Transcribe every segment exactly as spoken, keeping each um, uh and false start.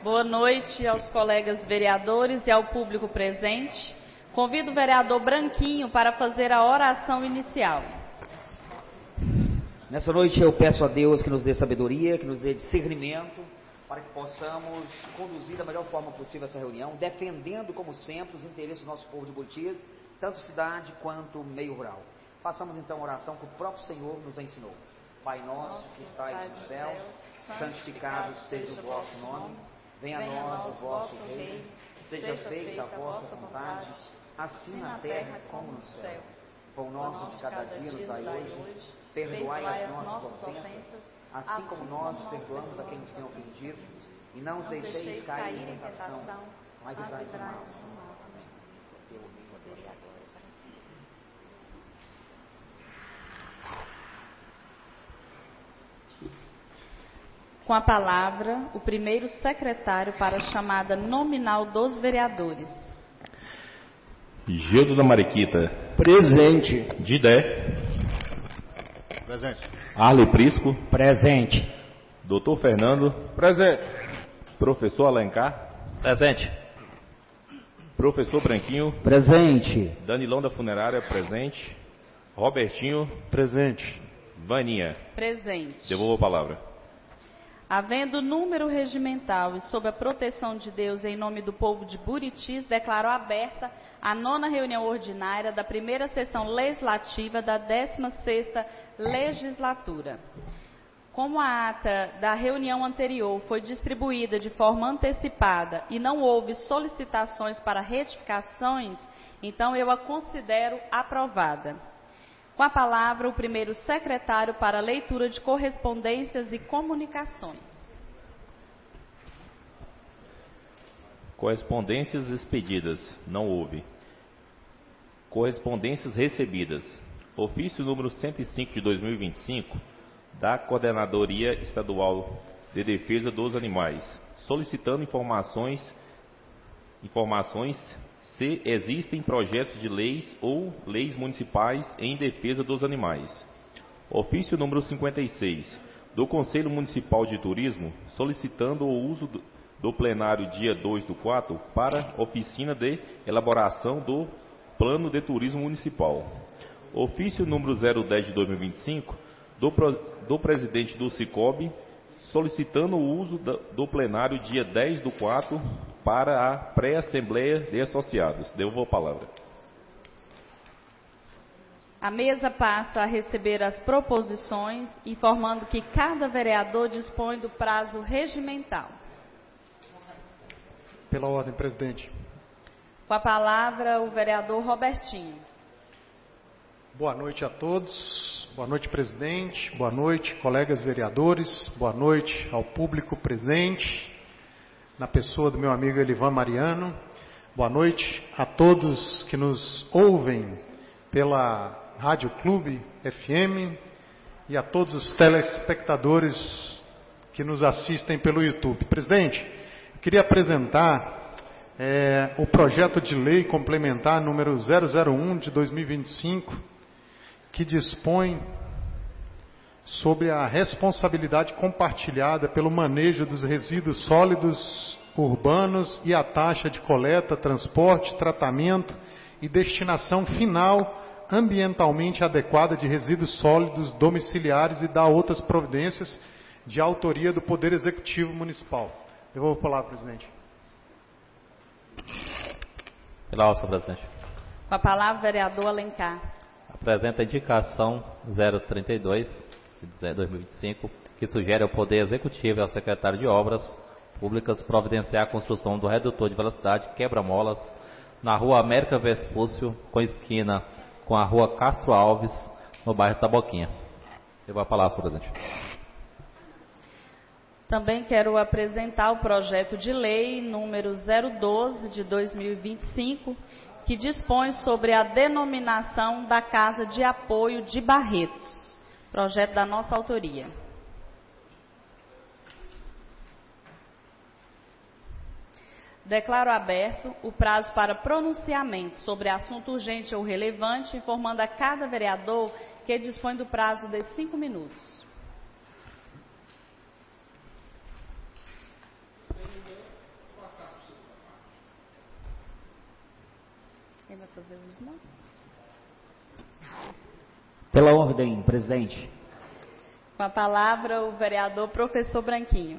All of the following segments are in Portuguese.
Boa noite aos colegas vereadores e ao público presente. Convido o vereador Branquinho para fazer a oração inicial. Nessa noite eu peço a Deus que nos dê sabedoria, que nos dê discernimento, para que possamos conduzir da melhor forma possível essa reunião, defendendo, como sempre, os interesses do nosso povo de Buritis, tanto cidade quanto meio rural. Façamos então a oração que o próprio Senhor nos ensinou. Pai nosso que estais nos céus, santificado seja o vosso nome, venha a nós o vosso reino, seja feita a vossa vontade, assim na terra como no céu. Pão nosso de cada dia nos dai hoje, perdoai as nossas ofensas, assim como nós perdoamos a quem nos tem ofendido, e não os deixeis cair em tentação, mas livrai-nos do mal. Com a palavra, o primeiro secretário para a chamada nominal dos vereadores. Gildo da Mariquita. Presente. Didé. Presente. Arley Prisco. Presente. Doutor Fernando. Presente. Professor Alencar. Presente. Professor Branquinho. Presente. Danilão da Funerária. Presente. Robertinho. Presente. Vaninha. Presente. Devolvo a palavra. Havendo número regimental e sob a proteção de Deus em nome do povo de Buritis, declaro aberta a nona reunião ordinária da primeira sessão legislativa da décima sexta legislatura. Como a ata da reunião anterior foi distribuída de forma antecipada e não houve solicitações para retificações, então eu a considero aprovada. Com a palavra, o primeiro secretário para leitura de correspondências e comunicações. Correspondências expedidas. Não houve. Correspondências recebidas. Ofício número cento e cinco de dois mil e vinte e cinco da Coordenadoria Estadual de Defesa dos Animais, solicitando informações, informações se existem projetos de leis ou leis municipais em defesa dos animais. Ofício número cinquenta e seis, do Conselho Municipal de Turismo, solicitando o uso do, do plenário dia dois do quatro para oficina de elaboração do Plano de Turismo Municipal. Ofício número zero dez de dois mil e vinte e cinco, do, do presidente do Sicob, solicitando o uso do, do plenário dia dez do quatro para a pré-assembleia de associados. Devolvo a palavra. A mesa passa a receber as proposições, informando que cada vereador dispõe do prazo regimental. Pela ordem, presidente. Com a palavra, o vereador Robertinho. Boa noite a todos. Boa noite, presidente. Boa noite, colegas vereadores. Boa noite ao público presente, na pessoa do meu amigo Elivan Mariano. Boa noite a todos que nos ouvem pela Rádio Clube F M e a todos os telespectadores que nos assistem pelo YouTube. Presidente, eu queria apresentar é, o projeto de lei complementar número zero zero um de dois mil e vinte e cinco, que dispõe sobre a responsabilidade compartilhada pelo manejo dos resíduos sólidos urbanos e a taxa de coleta, transporte, tratamento e destinação final ambientalmente adequada de resíduos sólidos domiciliares e dá outras providências de autoria do Poder Executivo Municipal. Devolvo a palavra, presidente. Pela ordem, presidente. Com a palavra, vereador Alencar. Apresenta a indicação zero trinta e dois de dois mil e vinte e cinco, que sugere ao Poder Executivo e ao Secretário de Obras Públicas providenciar a construção do redutor de velocidade quebra-molas na rua América Vespúcio, com esquina com a rua Castro Alves, no bairro Taboquinha. Eu vou falar, senhor presidente. Também quero apresentar o projeto de lei número zero doze de dois mil e vinte e cinco, que dispõe sobre a denominação da Casa de Apoio de Barretos. Projeto da nossa autoria. Declaro aberto o prazo para pronunciamento sobre assunto urgente ou relevante, informando a cada vereador que dispõe do prazo de cinco minutos. Quem vai fazer uso, não? Pela ordem, presidente. Com a palavra, o vereador professor Branquinho.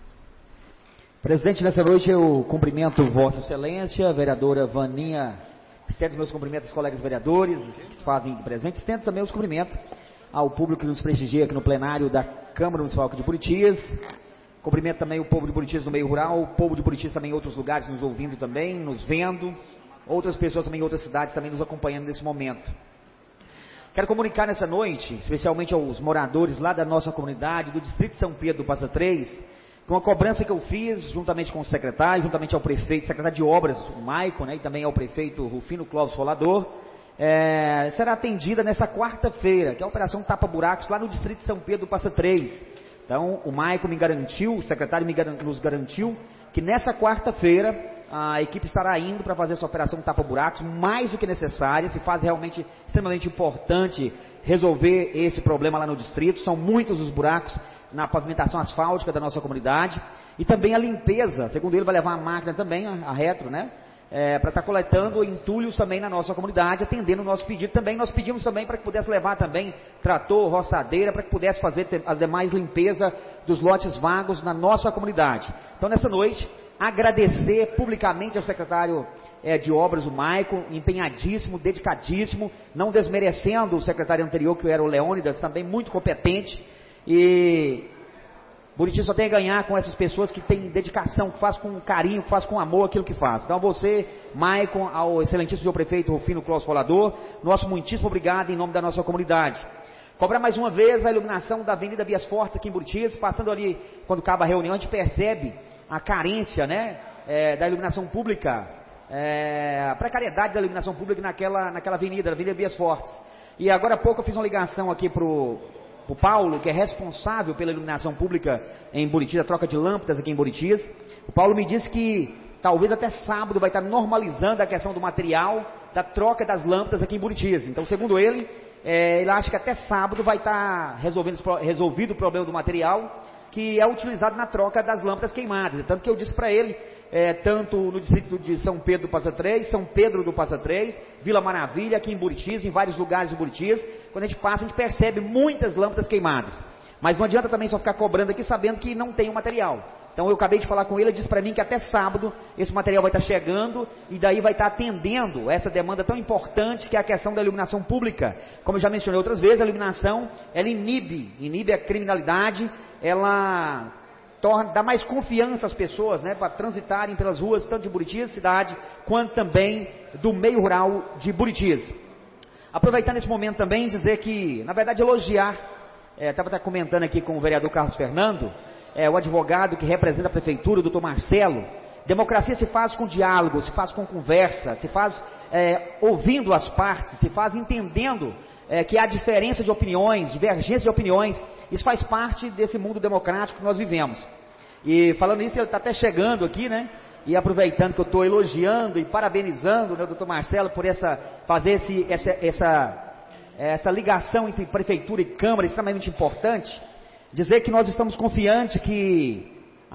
Presidente, nessa noite eu cumprimento Vossa Excelência, a vereadora Vaninha, estendo os meus cumprimentos aos colegas vereadores que fazem presentes, estendo também os cumprimentos ao público que nos prestigia aqui no plenário da Câmara Municipal de Buritis. Cumprimento também o povo de Buritis no meio rural, o povo de Buritis também em outros lugares nos ouvindo também, nos vendo, outras pessoas também em outras cidades também nos acompanhando nesse momento. Quero comunicar nessa noite, especialmente aos moradores lá da nossa comunidade, do Distrito de São Pedro do Passa Três, com a cobrança que eu fiz, juntamente com o secretário, juntamente ao prefeito, secretário de obras, o Maicon, né, e também ao prefeito Rufino Clóvis Rolador, é, será atendida nessa quarta-feira, que é a Operação Tapa Buracos, lá no Distrito de São Pedro do Passa Três. Então, o Maicon me garantiu, o secretário me garan- nos garantiu, que nessa quarta-feira a equipe estará indo para fazer essa operação Tapa Buracos, mais do que necessária, se faz realmente extremamente importante resolver esse problema lá no distrito, são muitos os buracos na pavimentação asfáltica da nossa comunidade, e também a limpeza, segundo ele vai levar a máquina também, a, a retro, né, é, para estar tá coletando entulhos também na nossa comunidade, atendendo o nosso pedido também. Nós pedimos também para que pudesse levar também trator, roçadeira, para que pudesse fazer as demais limpeza dos lotes vagos na nossa comunidade. Então, nessa noite, agradecer publicamente ao secretário é, de obras, o Maicon, empenhadíssimo, dedicadíssimo, não desmerecendo o secretário anterior, que era o Leônidas, também muito competente, e Buritis só tem a ganhar com essas pessoas que têm dedicação, que faz com carinho, que faz com amor aquilo que faz. Então, você, Maicon, ao excelentíssimo senhor prefeito Rufino Clóvis Rolador, nosso muitíssimo obrigado em nome da nossa comunidade. Cobrar mais uma vez a iluminação da Avenida Vias Fortes aqui em Buritis, passando ali, quando acaba a reunião, a gente percebe a carência, né, é, da iluminação pública, é, a precariedade da iluminação pública naquela, naquela avenida, a Avenida Vias Fortes. E agora há pouco eu fiz uma ligação aqui para o Paulo, que é responsável pela iluminação pública em Buritis, a troca de lâmpadas aqui em Buritis. O Paulo me disse que talvez até sábado vai estar normalizando a questão do material, da troca das lâmpadas aqui em Buritis. Então, segundo ele, é, ele acha que até sábado vai estar resolvendo, resolvido o problema do material, que é utilizado na troca das lâmpadas queimadas. Tanto que eu disse para ele, é, tanto no distrito de São Pedro do Passa Três, São Pedro do Passa Três, Vila Maravilha, aqui em Buritis, em vários lugares de Buritis, quando a gente passa, a gente percebe muitas lâmpadas queimadas. Mas não adianta também só ficar cobrando aqui, sabendo que não tem o material. Então eu acabei de falar com ele, ele disse para mim que até sábado esse material vai estar chegando, e daí vai estar atendendo essa demanda tão importante, que é a questão da iluminação pública. Como eu já mencionei outras vezes, a iluminação, ela inibe, inibe a criminalidade, ela torna, dá mais confiança às pessoas, né, para transitarem pelas ruas, tanto de Buritis, cidade, quanto também do meio rural de Buritis. Aproveitando esse momento também, dizer que, na verdade, elogiar, estava é, comentando aqui com o vereador Carlos Fernando, é, o advogado que representa a prefeitura, o doutor Marcelo, democracia se faz com diálogo, se faz com conversa, se faz é, ouvindo as partes, se faz entendendo é, que há diferença de opiniões, divergência de opiniões. Isso faz parte desse mundo democrático que nós vivemos. E falando isso, ele está até chegando aqui, né? E aproveitando que eu estou elogiando e parabenizando, né, o doutor Marcelo por essa, fazer esse, essa, essa, essa ligação entre prefeitura e Câmara, extremamente importante, dizer que nós estamos confiantes que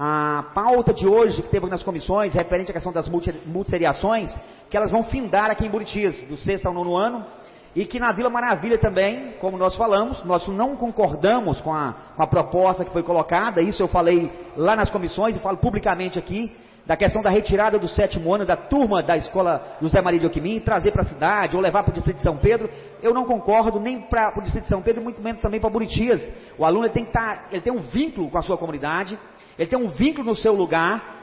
a pauta de hoje, que teve nas comissões, referente à questão das multisseriações, que elas vão findar aqui em Buritis, do sexto ao nono ano, e que na Vila Maravilha também, como nós falamos, nós não concordamos com a, com a proposta que foi colocada, isso eu falei lá nas comissões e falo publicamente aqui, da questão da retirada do sétimo ano da turma da escola José Maria de Oquimim, trazer para a cidade ou levar para o distrito de São Pedro. Eu não concordo nem para o distrito de São Pedro, muito menos também para Buritis. O aluno ele tem que estar, ele tem um vínculo com a sua comunidade, ele tem um vínculo no seu lugar,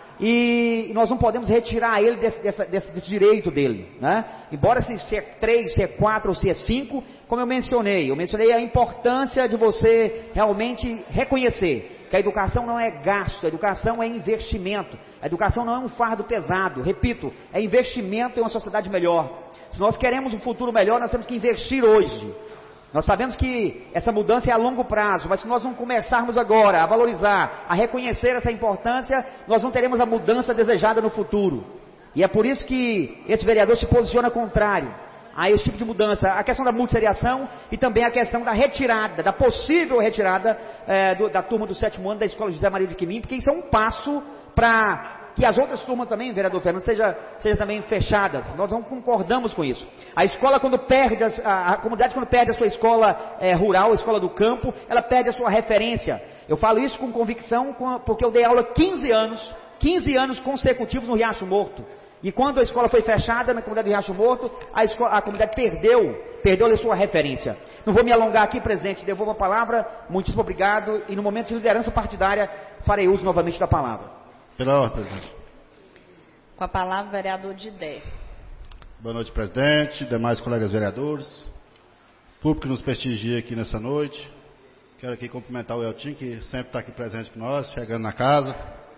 e nós não podemos retirar ele desse, desse, desse, desse direito dele, né? Embora se C três, C quatro ou C cinco, como eu mencionei, eu mencionei a importância de você realmente reconhecer que a educação não é gasto, a educação é investimento, a educação não é um fardo pesado, repito, é investimento em uma sociedade melhor. Se nós queremos um futuro melhor, nós temos que investir hoje. Nós sabemos que essa mudança é a longo prazo, mas se nós não começarmos agora a valorizar, a reconhecer essa importância, nós não teremos a mudança desejada no futuro. E é por isso que esse vereador se posiciona contrário a esse tipo de mudança, a questão da multisseriação e também a questão da retirada, da possível retirada é, do, da turma do sétimo ano da Escola José Maria de Oquimim, porque isso é um passo para que as outras turmas também, vereador Fernando, sejam seja também fechadas. Nós não concordamos com isso. A escola, quando perde, a, a, a comunidade, quando perde a sua escola é, rural, a escola do campo, ela perde a sua referência. Eu falo isso com convicção, com, porque eu dei aula quinze anos, quinze anos consecutivos no Riacho Morto. E quando a escola foi fechada na comunidade do Riacho Morto, a, escola, a comunidade perdeu, perdeu a sua referência. Não vou me alongar aqui, presidente, devolvo a palavra, muitíssimo obrigado, e no momento de liderança partidária, farei uso novamente da palavra. Pela ordem, presidente. Com a palavra, vereador Didé. Boa noite, presidente, demais colegas vereadores, público que nos prestigia aqui nessa noite. Quero aqui cumprimentar o Eltinho, que sempre está aqui presente com nós, chegando na casa.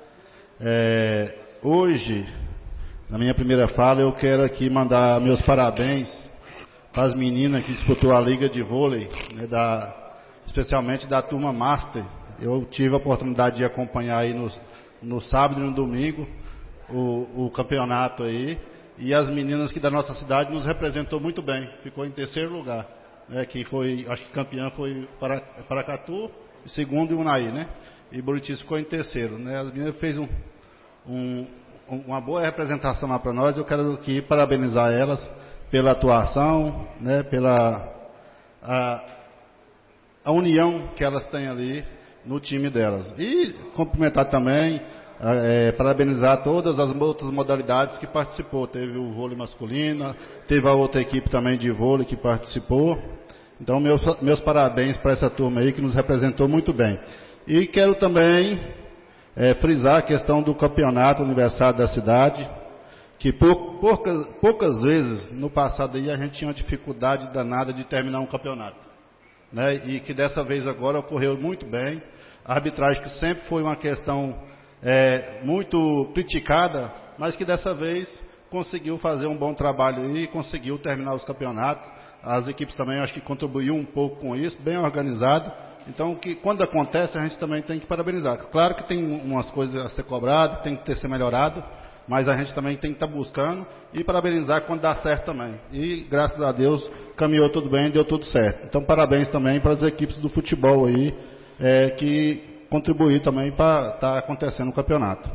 É, hoje... Na minha primeira fala, eu quero aqui mandar meus parabéns para as meninas que disputou a Liga de Vôlei, né, da, especialmente da turma Master. Eu tive a oportunidade de acompanhar aí no, no sábado e no domingo o, o campeonato aí, e as meninas que da nossa cidade nos representou muito bem, ficou em terceiro lugar. Né, que foi, acho que campeã foi para, Paracatu, e segundo Unaí, né? E Buritis ficou em terceiro. Né, as meninas fez um... um uma boa representação lá para nós. Eu quero aqui parabenizar elas pela atuação, né, pela a, a união que elas têm ali no time delas. E cumprimentar também, é, parabenizar todas as outras modalidades que participou. Teve o vôlei masculino, teve a outra equipe também de vôlei que participou. Então, meus, meus parabéns para essa turma aí que nos representou muito bem. E quero também... É, frisar a questão do campeonato aniversário da cidade, que pou, poucas, poucas vezes no passado aí a gente tinha uma dificuldade danada de terminar um campeonato, né? E que dessa vez agora ocorreu muito bem. A arbitragem, que sempre foi uma questão é, muito criticada, mas que dessa vez conseguiu fazer um bom trabalho e conseguiu terminar os campeonatos. As equipes também acho que contribuíram um pouco com isso, bem organizado. Então, que quando acontece, a gente também tem que parabenizar. Claro que tem umas coisas a ser cobradas, tem que ter ser melhorado, mas a gente também tem que estar buscando e parabenizar quando dá certo também. E, graças a Deus, caminhou tudo bem, deu tudo certo. Então, parabéns também para as equipes do futebol aí, é, que contribuíram também para estar acontecendo o campeonato.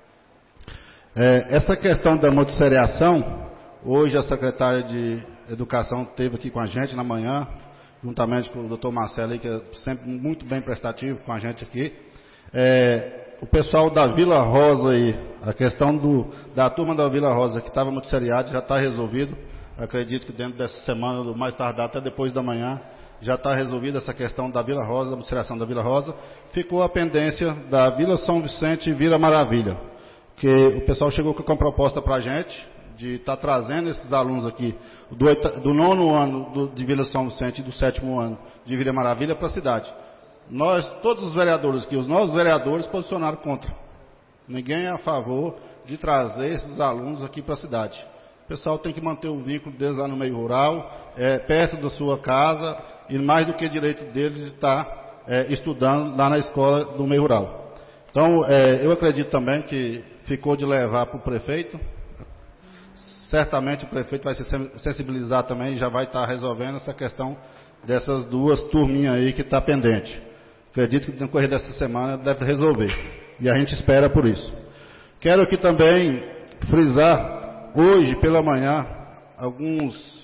É, essa questão da motossereação, hoje a secretária de Educação esteve aqui com a gente na manhã, juntamente com o doutor Marcelo, aí, que é sempre muito bem prestativo com a gente aqui. É, o pessoal da Vila Rosa aí, a questão do, da turma da Vila Rosa que estava noticiariada já está resolvido. Acredito que dentro dessa semana, do mais tardar até depois da manhã, já está resolvida essa questão da Vila Rosa, da noticiação da Vila Rosa. Ficou a pendência da Vila São Vicente e Vila Maravilha, que o pessoal chegou com uma proposta para a gente, de estar tá trazendo esses alunos aqui do, do nono ano do, de Vila São Vicente e do sétimo ano de Vila Maravilha para a cidade. Nós, todos os vereadores aqui, os novos vereadores posicionaram contra. Ninguém é a favor de trazer esses alunos aqui para a cidade. O pessoal tem que manter o vínculo deles lá no meio rural, é, perto da sua casa, e mais do que direito deles de estar é, estudando lá na escola do meio rural. Então, é, eu acredito também que ficou de levar para o prefeito. Certamente o prefeito vai se sensibilizar também e já vai estar resolvendo essa questão dessas duas turminhas aí que está pendente. Acredito que no decorrer dessa semana deve resolver. E a gente espera por isso. Quero aqui também frisar, hoje pela manhã, alguns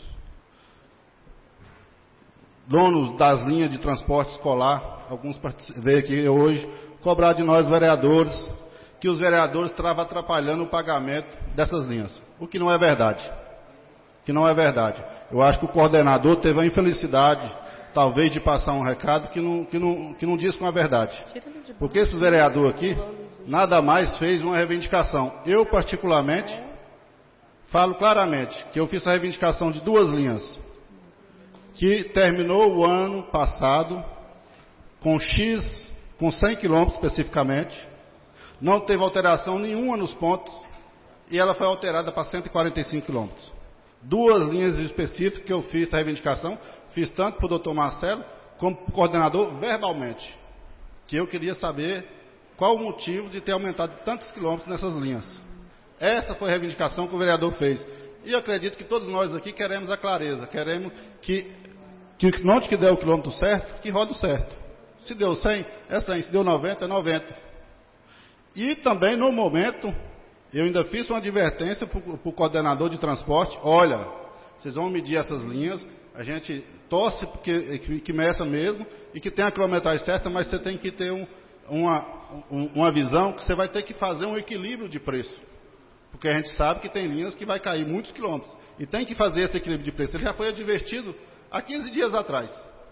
donos das linhas de transporte escolar, alguns veio aqui hoje, cobrar de nós vereadores, que os vereadores estavam atrapalhando o pagamento dessas linhas. O que não é verdade. Que não é verdade. Eu acho que o coordenador teve a infelicidade, talvez, de passar um recado que não, que não, que não diz com a verdade. Porque esse vereador aqui, nada mais fez uma reivindicação. Eu, particularmente, falo claramente que eu fiz a reivindicação de duas linhas, que terminou o ano passado com X, com cem quilômetros especificamente, não teve alteração nenhuma nos pontos, e ela foi alterada para cento e quarenta e cinco quilômetros. Duas linhas específicas que eu fiz a reivindicação, fiz tanto para o doutor Marcelo, como para o coordenador, verbalmente, que eu queria saber qual o motivo de ter aumentado tantos quilômetros nessas linhas. Essa foi a reivindicação que o vereador fez. E eu acredito que todos nós aqui queremos a clareza, queremos que, que onde que der o quilômetro certo, que roda o certo. Se deu cem, é cem, se deu noventa, é noventa. E também, no momento, Eu ainda fiz uma advertência para o coordenador de transporte, olha, vocês vão medir essas linhas, a gente torce porque, que, que meça mesmo e que tenha a quilometragem certa, mas você tem que ter um, uma, um, uma visão que você vai ter que fazer um equilíbrio de preço. Porque a gente sabe que tem linhas que vai cair muitos quilômetros. E tem que fazer esse equilíbrio de preço. Ele já foi advertido há quinze dias atrás.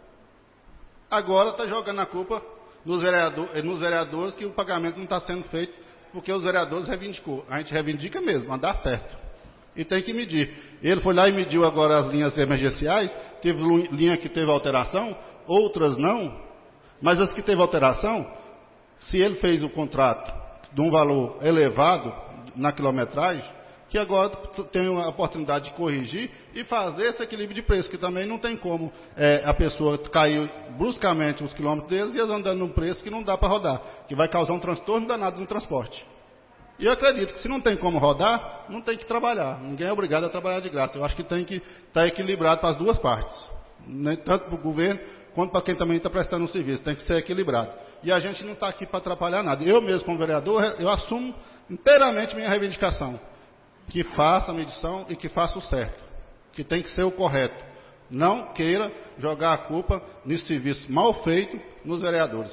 Agora está jogando a culpa nos, vereador, nos vereadores que o pagamento não está sendo feito porque os vereadores reivindicou. A gente reivindica mesmo, mas dá certo. E tem que medir. Ele foi lá e mediu agora as linhas emergenciais. Teve linha que teve alteração, outras não. Mas as que teve alteração, se ele fez o contrato de um valor elevado na quilometragem, que agora tem a oportunidade de corrigir e fazer esse equilíbrio de preço, que também não tem como é, a pessoa cair bruscamente os quilômetros deles e eles andando num preço que não dá para rodar, que vai causar um transtorno danado no transporte. E eu acredito que se não tem como rodar, não tem que trabalhar. Ninguém é obrigado a trabalhar de graça. Eu acho que tem que estar equilibrado para as duas partes, né? Tanto para o governo quanto para quem também está prestando um serviço. Tem que ser equilibrado. E a gente não está aqui para atrapalhar nada. Eu mesmo, como vereador, eu assumo inteiramente minha reivindicação. Que faça a medição e que faça o certo. Que tem que ser o correto. Não queira jogar a culpa nesse serviço mal feito nos vereadores.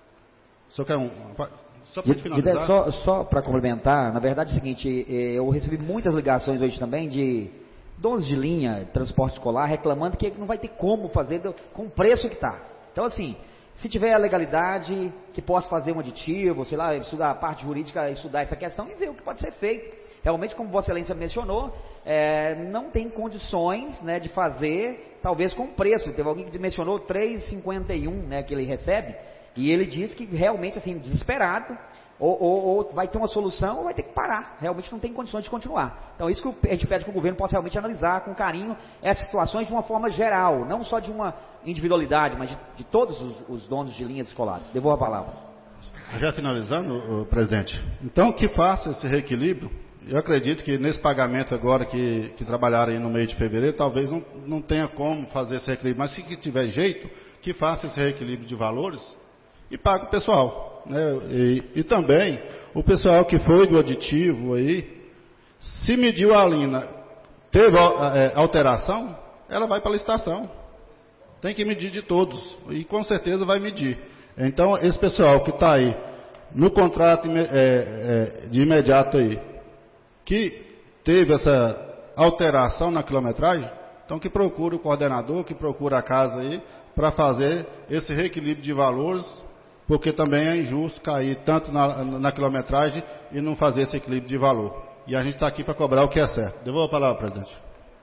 Só quer um... Só para finalizar. Só, só para complementar, na verdade é o seguinte, eu recebi muitas ligações hoje também de donos de linha, transporte escolar, reclamando que não vai ter como fazer do, com o preço que está. Então, assim, se tiver a legalidade, que possa fazer um aditivo, sei lá, estudar a parte jurídica, estudar essa questão e ver o que pode ser feito. Realmente, como Vossa Excelência mencionou, é, não tem condições, né, de fazer, talvez com preço. Teve alguém que mencionou três reais e cinquenta e um, né, que ele recebe, e ele disse que realmente, assim, desesperado, ou, ou, ou vai ter uma solução ou vai ter que parar. Realmente não tem condições de continuar. Então, isso que a gente pede que o governo possa realmente analisar com carinho essas situações de uma forma geral, não só de uma individualidade, mas de, de todos os, os donos de linhas escolares. Devolvo a palavra. Já finalizando, presidente, então que faça esse reequilíbrio. Eu acredito que nesse pagamento agora que, que trabalharam aí no mês de fevereiro, talvez não, não tenha como fazer esse reequilíbrio, mas se tiver jeito, que faça esse reequilíbrio de valores e pague o pessoal, né? E, e também o pessoal que foi do aditivo aí, se mediu a linha, teve é, alteração, ela vai para a licitação. Tem que medir de todos e com certeza vai medir. Então esse pessoal que está aí no contrato é, é, de imediato aí, que teve essa alteração na quilometragem, então que procure o coordenador, que procure a casa aí, para fazer esse reequilíbrio de valores, porque também é injusto cair tanto na, na quilometragem e não fazer esse equilíbrio de valor. E a gente está aqui para cobrar o que é certo. Devolvo a palavra, presidente.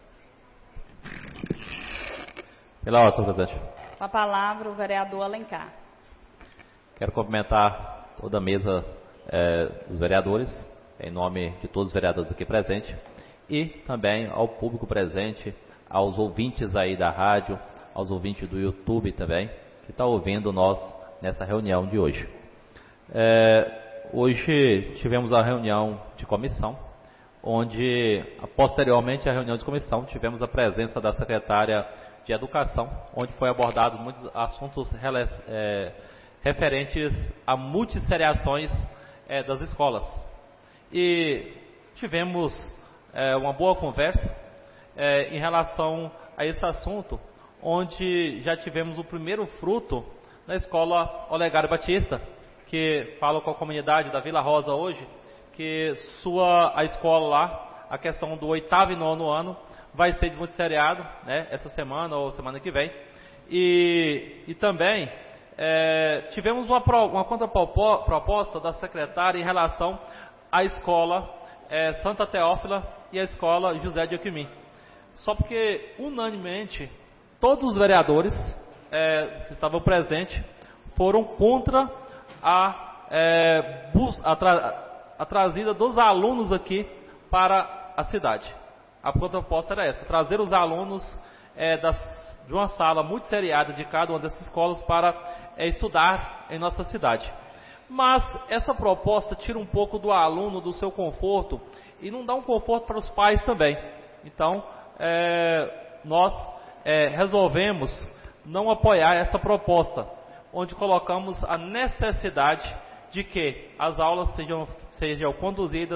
Pela ordem, senhor presidente. Com a palavra, o vereador Alencar. Quero cumprimentar toda a mesa é, dos vereadores, em nome de todos os vereadores aqui presentes, e também ao público presente, aos ouvintes aí da rádio, aos ouvintes do YouTube também, que está ouvindo nós nessa reunião de hoje. É, hoje tivemos a reunião de comissão, onde, posteriormente à reunião de comissão, tivemos a presença da secretária de Educação, onde foi abordados muitos assuntos é, referentes a multisseriações é, das escolas. E tivemos é, uma boa conversa é, em relação a esse assunto, onde já tivemos o primeiro fruto na escola Olegário Batista, que fala com a comunidade da Vila Rosa hoje, que sua, a escola lá, a questão do oitavo e nono ano, vai ser de multisseriado, né, essa semana ou semana que vem. E, e também é, tivemos uma, uma contraproposta da secretária em relação à escola é, Santa Teófila e a escola José de Alquimim. Só porque, unanimemente, todos os vereadores é, que estavam presentes foram contra a, é, bus, a, tra, a trazida dos alunos aqui para a cidade. A proposta era essa, trazer os alunos é, das, de uma sala multisseriada de cada uma dessas escolas para é, estudar em nossa cidade. Mas essa proposta tira um pouco do aluno, do seu conforto, e não dá um conforto para os pais também. Então, é, nós é, resolvemos não apoiar essa proposta, onde colocamos a necessidade de que as aulas sejam, sejam conduzidas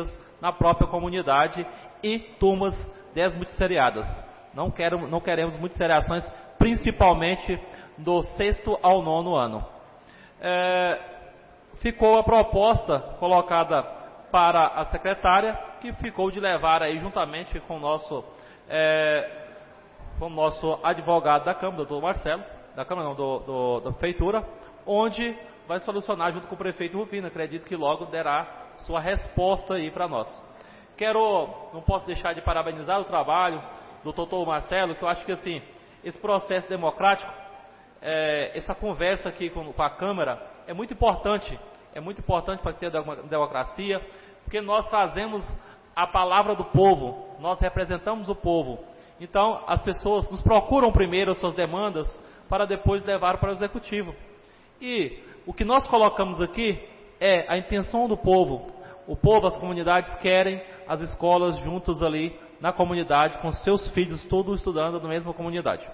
na própria comunidade e turmas desmultisseriadas. Não, quero, não queremos multisseriações, principalmente do sexto ao nono ano. É, ficou a proposta colocada para a secretária, que ficou de levar aí juntamente com o nosso, é, com o nosso advogado da Câmara, doutor Marcelo, da Câmara não, do, do, da Prefeitura, onde vai solucionar junto com o prefeito Rufino. Acredito que logo derá sua resposta aí para nós. Quero, não posso deixar de parabenizar o trabalho do doutor Marcelo, que eu acho que assim, esse processo democrático, é, essa conversa aqui com, com a Câmara é muito importante, é muito importante para ter democracia, porque nós trazemos a palavra do povo, nós representamos o povo. Então, as pessoas nos procuram primeiro as suas demandas para depois levar para o executivo. E o que nós colocamos aqui é a intenção do povo. O povo, as comunidades querem as escolas juntas ali na comunidade, com seus filhos todos estudando na mesma comunidade.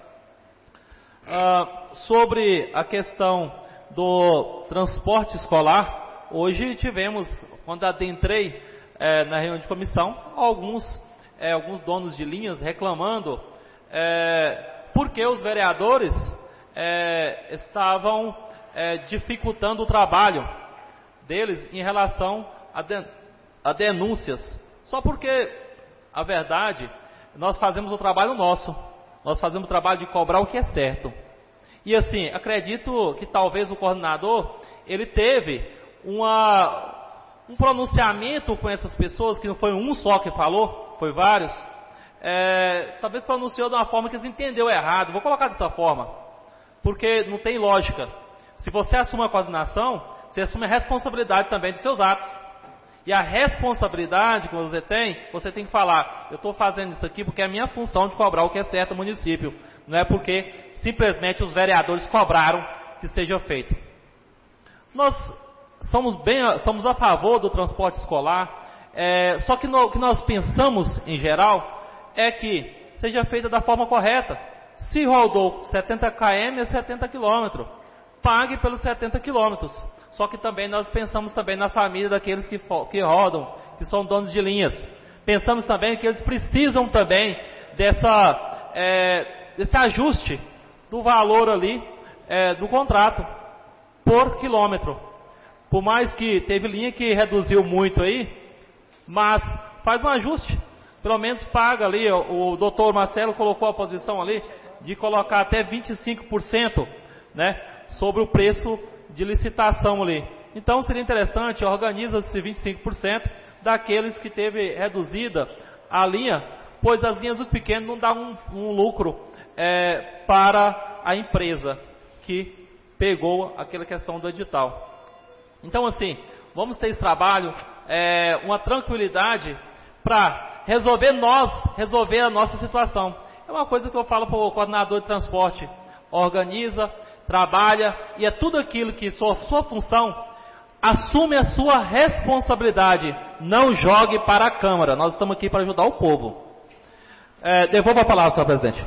Ah, sobre a questão do transporte escolar, hoje tivemos, quando adentrei é, na reunião de comissão, alguns, é, alguns donos de linhas reclamando é, porque os vereadores é, estavam é, dificultando o trabalho deles em relação a, de, a denúncias. Só porque, a verdade, nós fazemos o trabalho nosso. Nós fazemos o trabalho de cobrar o que é certo. E assim, acredito que talvez o coordenador, ele teve uma, um pronunciamento com essas pessoas, que não foi um só que falou, foi vários. É, talvez pronunciou de uma forma que eles entenderam errado. Vou colocar dessa forma, porque não tem lógica. Se você assume a coordenação, você assume a responsabilidade também dos seus atos. E a responsabilidade que você tem, você tem que falar, eu estou fazendo isso aqui porque é a minha função de cobrar o que é certo no município. Não é porque simplesmente os vereadores cobraram que seja feito. Nós somos, bem, somos a favor do transporte escolar, é, só que no, o que nós pensamos em geral é que seja feita da forma correta. Se rodou setenta quilômetros, é setenta quilômetros. Pague pelos setenta quilômetros. Só que também nós pensamos também na família daqueles que, que rodam, que são donos de linhas. Pensamos também que eles precisam também dessa, é, desse ajuste do valor ali é, do contrato por quilômetro. Por mais que teve linha que reduziu muito aí, mas faz um ajuste. Pelo menos paga ali, o, o doutor Marcelo colocou a posição ali de colocar até vinte e cinco por cento, né, sobre o preço de licitação ali. Então seria interessante, organiza-se vinte e cinco por cento daqueles que teve reduzida a linha, pois as linhas muito pequenas não dão um, um lucro é, para a empresa que pegou aquela questão do edital. Então assim, vamos ter esse trabalho, é, uma tranquilidade para resolver nós, resolver a nossa situação. É uma coisa que eu falo para o coordenador de transporte, organiza, trabalha, e é tudo aquilo que sua, sua função, assume a sua responsabilidade, não jogue para a Câmara. Nós estamos aqui para ajudar o povo. É, devolvo a palavra, senhor presidente.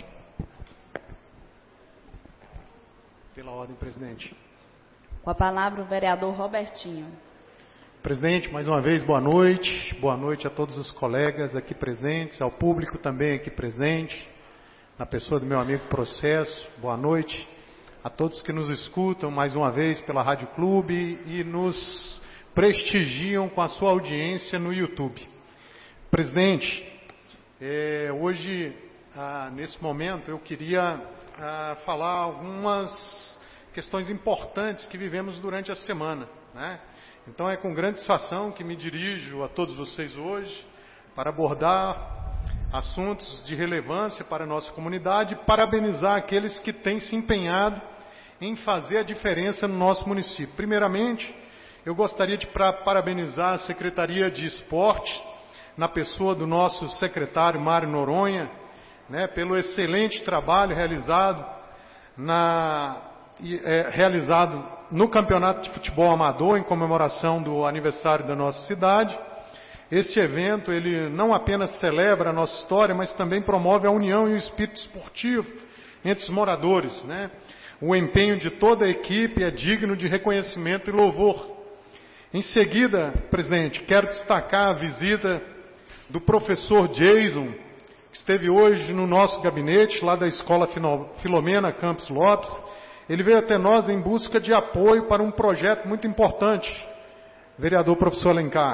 Pela ordem, presidente. Com a palavra o vereador Robertinho. Presidente, mais uma vez, boa noite. Boa noite a todos os colegas aqui presentes, ao público também aqui presente, na pessoa do meu amigo Processo. Boa noite a todos que nos escutam mais uma vez pela Rádio Clube e nos prestigiam com a sua audiência no YouTube. Presidente, é, hoje, ah, nesse momento, eu queria ah, falar algumas questões importantes que vivemos durante a semana, né? Então é com grande satisfação que me dirijo a todos vocês hoje para abordar assuntos de relevância para a nossa comunidade e parabenizar aqueles que têm se empenhado em fazer a diferença no nosso município. Primeiramente, eu gostaria de parabenizar a Secretaria de Esporte, na pessoa do nosso secretário Mário Noronha, né, pelo excelente trabalho realizado, na, é, realizado no Campeonato de Futebol Amador, em comemoração do aniversário da nossa cidade. Este evento, ele não apenas celebra a nossa história, mas também promove a união e o espírito esportivo entre os moradores, né? O empenho de toda a equipe é digno de reconhecimento e louvor. Em seguida, presidente, quero destacar a visita do professor Jason, que esteve hoje no nosso gabinete, lá da Escola Filomena Campos Lopes. Ele veio até nós em busca de apoio para um projeto muito importante, vereador professor Alencar.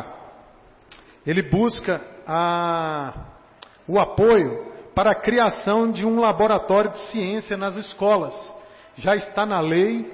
Ele busca a, o apoio para a criação de um laboratório de ciência nas escolas. Já está na lei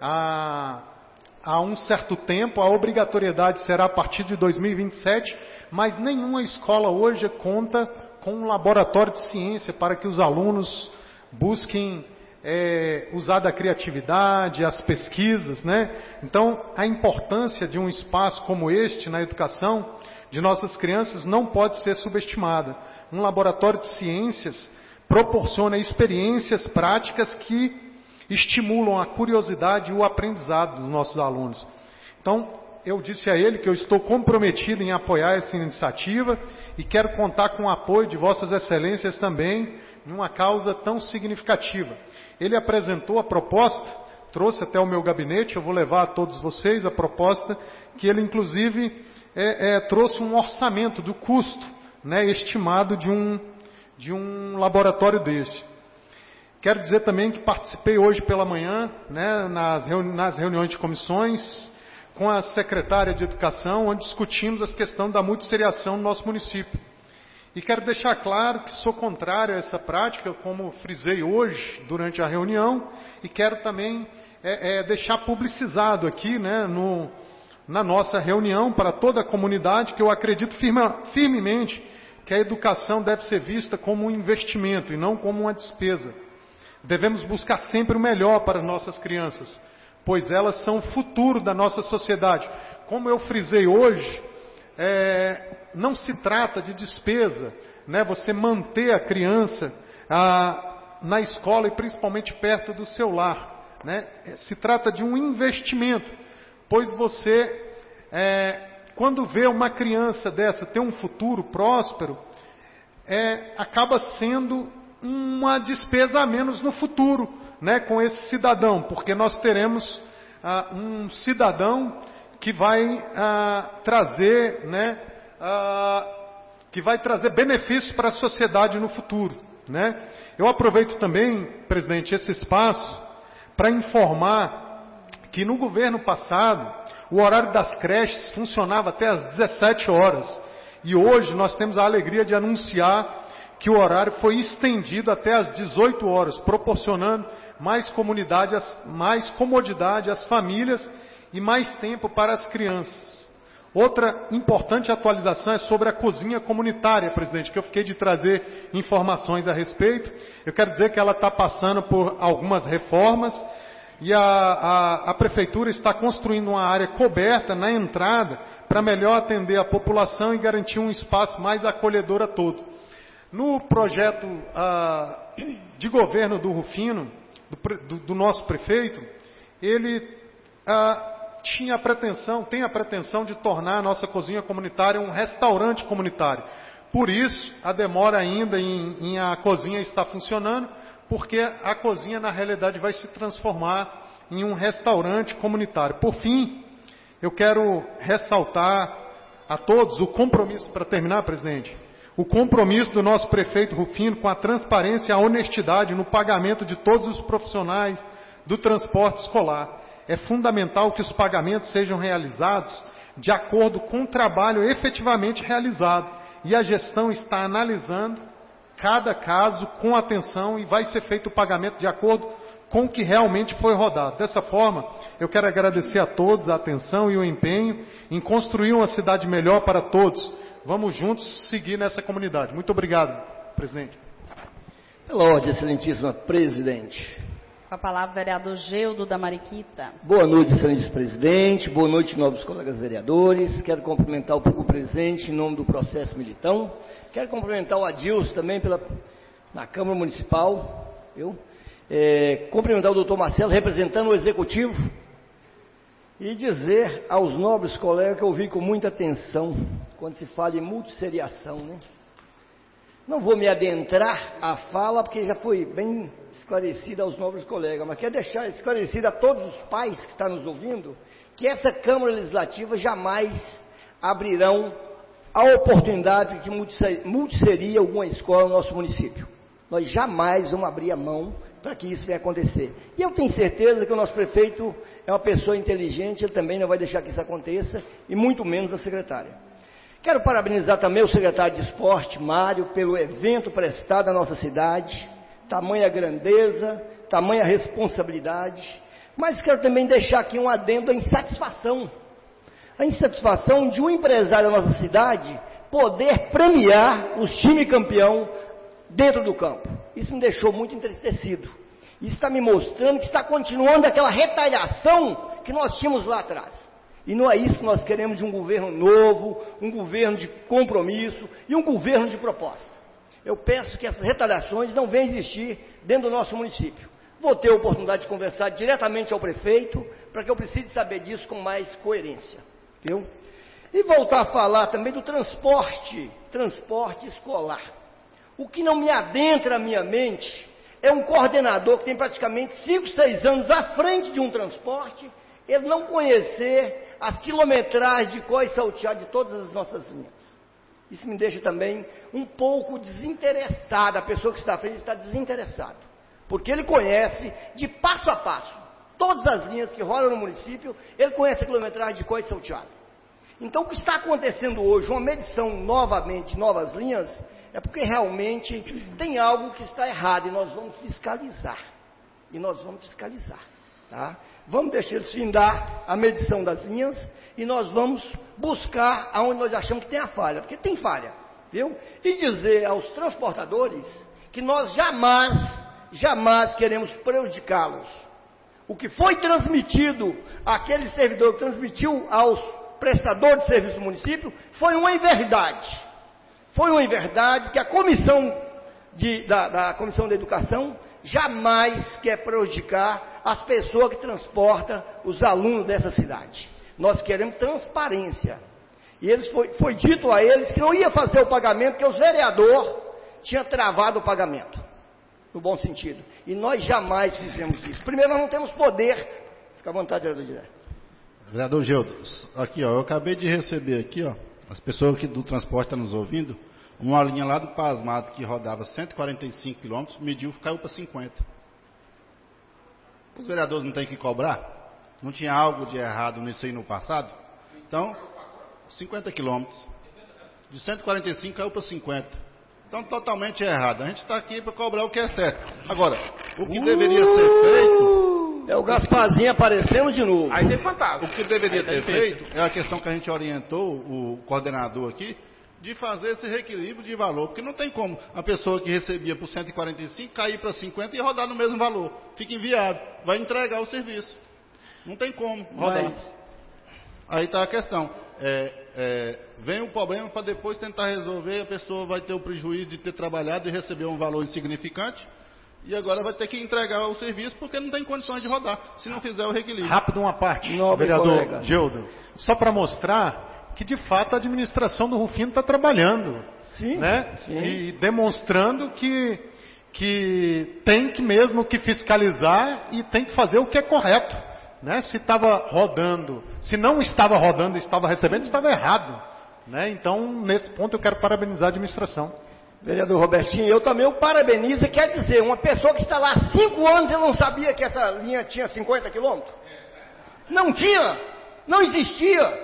há, há um certo tempo, a obrigatoriedade será a partir de dois mil e vinte e sete, mas nenhuma escola hoje conta com um laboratório de ciência para que os alunos busquem é, usar da criatividade, as pesquisas, né? Então, a importância de um espaço como este na educação de nossas crianças não pode ser subestimada. Um laboratório de ciências proporciona experiências práticas que estimulam a curiosidade e o aprendizado dos nossos alunos. Então, eu disse a ele que eu estou comprometido em apoiar essa iniciativa e quero contar com o apoio de vossas excelências também em uma causa tão significativa. Ele apresentou a proposta, trouxe até o meu gabinete, eu vou levar a todos vocês a proposta, que ele inclusive é, é, trouxe um orçamento do custo, né, estimado de um, de um laboratório desse. Quero dizer também que participei hoje pela manhã, né, nas, reuni- nas reuniões de comissões, com a secretária de Educação, onde discutimos as questões da multisseriação no nosso município. E quero deixar claro que sou contrário a essa prática, como frisei hoje durante a reunião, e quero também é, é, deixar publicizado aqui, né, no, na nossa reunião, para toda a comunidade, que eu acredito firma, firmemente que a educação deve ser vista como um investimento e não como uma despesa. Devemos buscar sempre o melhor para nossas crianças, pois elas são o futuro da nossa sociedade. Como eu frisei hoje, é, não se trata de despesa, né, você manter a criança ah, na escola e principalmente perto do seu lar, né? Se trata de um investimento, pois você, é, quando vê uma criança dessa ter um futuro próspero, é, acaba sendo uma despesa a menos no futuro, né, com esse cidadão, porque nós teremos ah, um cidadão que vai ah, trazer, né, ah, que vai trazer benefícios para a sociedade no futuro, né? Eu aproveito também, presidente, esse espaço para informar que no governo passado o horário das creches funcionava até às dezessete horas e hoje nós temos a alegria de anunciar que o horário foi estendido até às dezoito horas, proporcionando mais comunidade, mais comodidade às famílias e mais tempo para as crianças. Outra importante atualização é sobre a cozinha comunitária, presidente, que eu fiquei de trazer informações a respeito. Eu quero dizer que ela está passando por algumas reformas e a, a, a prefeitura está construindo uma área coberta na entrada para melhor atender a população e garantir um espaço mais acolhedor a todos. No projeto ah, de governo do Rufino, do, do, do nosso prefeito, ele ah, tinha a pretensão, tem a pretensão de tornar a nossa cozinha comunitária um restaurante comunitário. Por isso, a demora ainda em, em a cozinha estar funcionando, porque a cozinha, na realidade, vai se transformar em um restaurante comunitário. Por fim, eu quero ressaltar a todos o compromisso, para terminar, presidente, o compromisso do nosso prefeito Rufino com a transparência e a honestidade no pagamento de todos os profissionais do transporte escolar. É fundamental que os pagamentos sejam realizados de acordo com o trabalho efetivamente realizado. E a gestão está analisando cada caso com atenção e vai ser feito o pagamento de acordo com o que realmente foi rodado. Dessa forma, eu quero agradecer a todos a atenção e o empenho em construir uma cidade melhor para todos. Vamos juntos seguir nessa comunidade. Muito obrigado, presidente. Pela ordem, excelentíssima presidente. Com a palavra, vereador Geudo da Mariquita. Boa noite, excelente presidente. Boa noite, nobres colegas vereadores. Quero cumprimentar o público presente em nome do processo Militão. Quero cumprimentar o Adilson também pela, na Câmara Municipal. Eu, é, cumprimentar o doutor Marcelo, representando o Executivo. E dizer aos nobres colegas que eu ouvi com muita atenção quando se fala em multisseriação, né? Não vou me adentrar à fala, porque já foi bem esclarecida aos nobres colegas, mas quero deixar esclarecido a todos os pais que estão nos ouvindo, que essa Câmara Legislativa jamais abrirão a oportunidade de multisserir alguma escola no nosso município. Nós jamais vamos abrir a mão para que isso venha acontecer. E eu tenho certeza que o nosso prefeito é uma pessoa inteligente, ele também não vai deixar que isso aconteça, e muito menos a secretária. Quero parabenizar também o secretário de Esporte, Mário, pelo evento prestado à nossa cidade, tamanha grandeza, tamanha responsabilidade, mas quero também deixar aqui um adendo à insatisfação. A insatisfação de um empresário da nossa cidade poder premiar os times campeão dentro do campo. Isso me deixou muito entristecido. Isso está me mostrando que está continuando aquela retaliação que nós tínhamos lá atrás. E não é isso que nós queremos de um governo novo, um governo de compromisso e um governo de proposta. Eu peço que essas retaliações não venham existir dentro do nosso município. Vou ter a oportunidade de conversar diretamente ao prefeito, para que eu precise saber disso com mais coerência. Viu? E voltar a falar também do transporte, transporte escolar. O que não me adentra à minha mente é um coordenador que tem praticamente cinco, seis anos à frente de um transporte, ele não conhecer as quilometragens de Cois Salteado de todas as nossas linhas. Isso me deixa também um pouco desinteressado, a pessoa que está à frente está desinteressada, porque ele conhece de passo a passo todas as linhas que rodam no município, ele conhece a quilometragem de Cois Salteado. Então, o que está acontecendo hoje, uma medição novamente de novas linhas, é porque realmente tem algo que está errado e nós vamos fiscalizar. E nós vamos fiscalizar. Tá? Vamos deixar eles findar a medição das linhas e nós vamos buscar aonde nós achamos que tem a falha, porque tem falha, viu? E dizer aos transportadores que nós jamais, jamais queremos prejudicá-los. O que foi transmitido, aquele servidor que transmitiu aos prestadores de serviço do município, foi uma inverdade. Foi uma inverdade que a comissão de, da, da Comissão da Educação jamais quer prejudicar as pessoas que transportam os alunos dessa cidade. Nós queremos transparência. E eles foi, foi dito a eles que não ia fazer o pagamento, porque os vereadores tinham travado o pagamento. No bom sentido. E nós jamais fizemos isso. Primeiro, nós não temos poder. Fica à vontade, vereador direto. Vereador Geudo, aqui ó, eu acabei de receber aqui, ó, as pessoas que do transporte estão nos ouvindo, uma linha lá do Pasmado que rodava cento e quarenta e cinco quilômetros, mediu, caiu para cinquenta. Os vereadores não têm que cobrar? Não tinha algo de errado nisso aí no passado? Então, cinquenta quilômetros. De cento e quarenta e cinco caiu para cinquenta. Então, totalmente errado. A gente está aqui para cobrar o que é certo. Agora, o que uh, deveria ser feito... É o Gasparzinho aparecendo de novo. Aí tem fantasma. O que deveria ter feito é a questão que a gente orientou o coordenador aqui, de fazer esse reequilíbrio de valor, porque não tem como a pessoa que recebia por cento e quarenta e cinco cair para cinquenta e rodar no mesmo valor. Fica inviável. Vai entregar o serviço. Não tem como rodar. Mas... Aí está a questão. É, é, vem o problema para depois tentar resolver, a pessoa vai ter o prejuízo de ter trabalhado e receber um valor insignificante, e agora vai ter que entregar o serviço porque não tem condições de rodar, se não fizer o reequilíbrio. Rápido uma parte, Nobre vereador colega. Geudo, só para mostrar que de fato a administração do Rufino está trabalhando, sim, né? Sim. E demonstrando que, que tem que mesmo que fiscalizar e tem que fazer o que é correto, né? Se estava rodando, se não estava rodando e estava recebendo, estava errado, né? Então nesse ponto eu quero parabenizar a administração. Vereador Robertinho, eu também o parabenizo, quer dizer, uma pessoa que está lá há cinco anos, ele não sabia que essa linha tinha cinquenta quilômetros? Não tinha, não existia.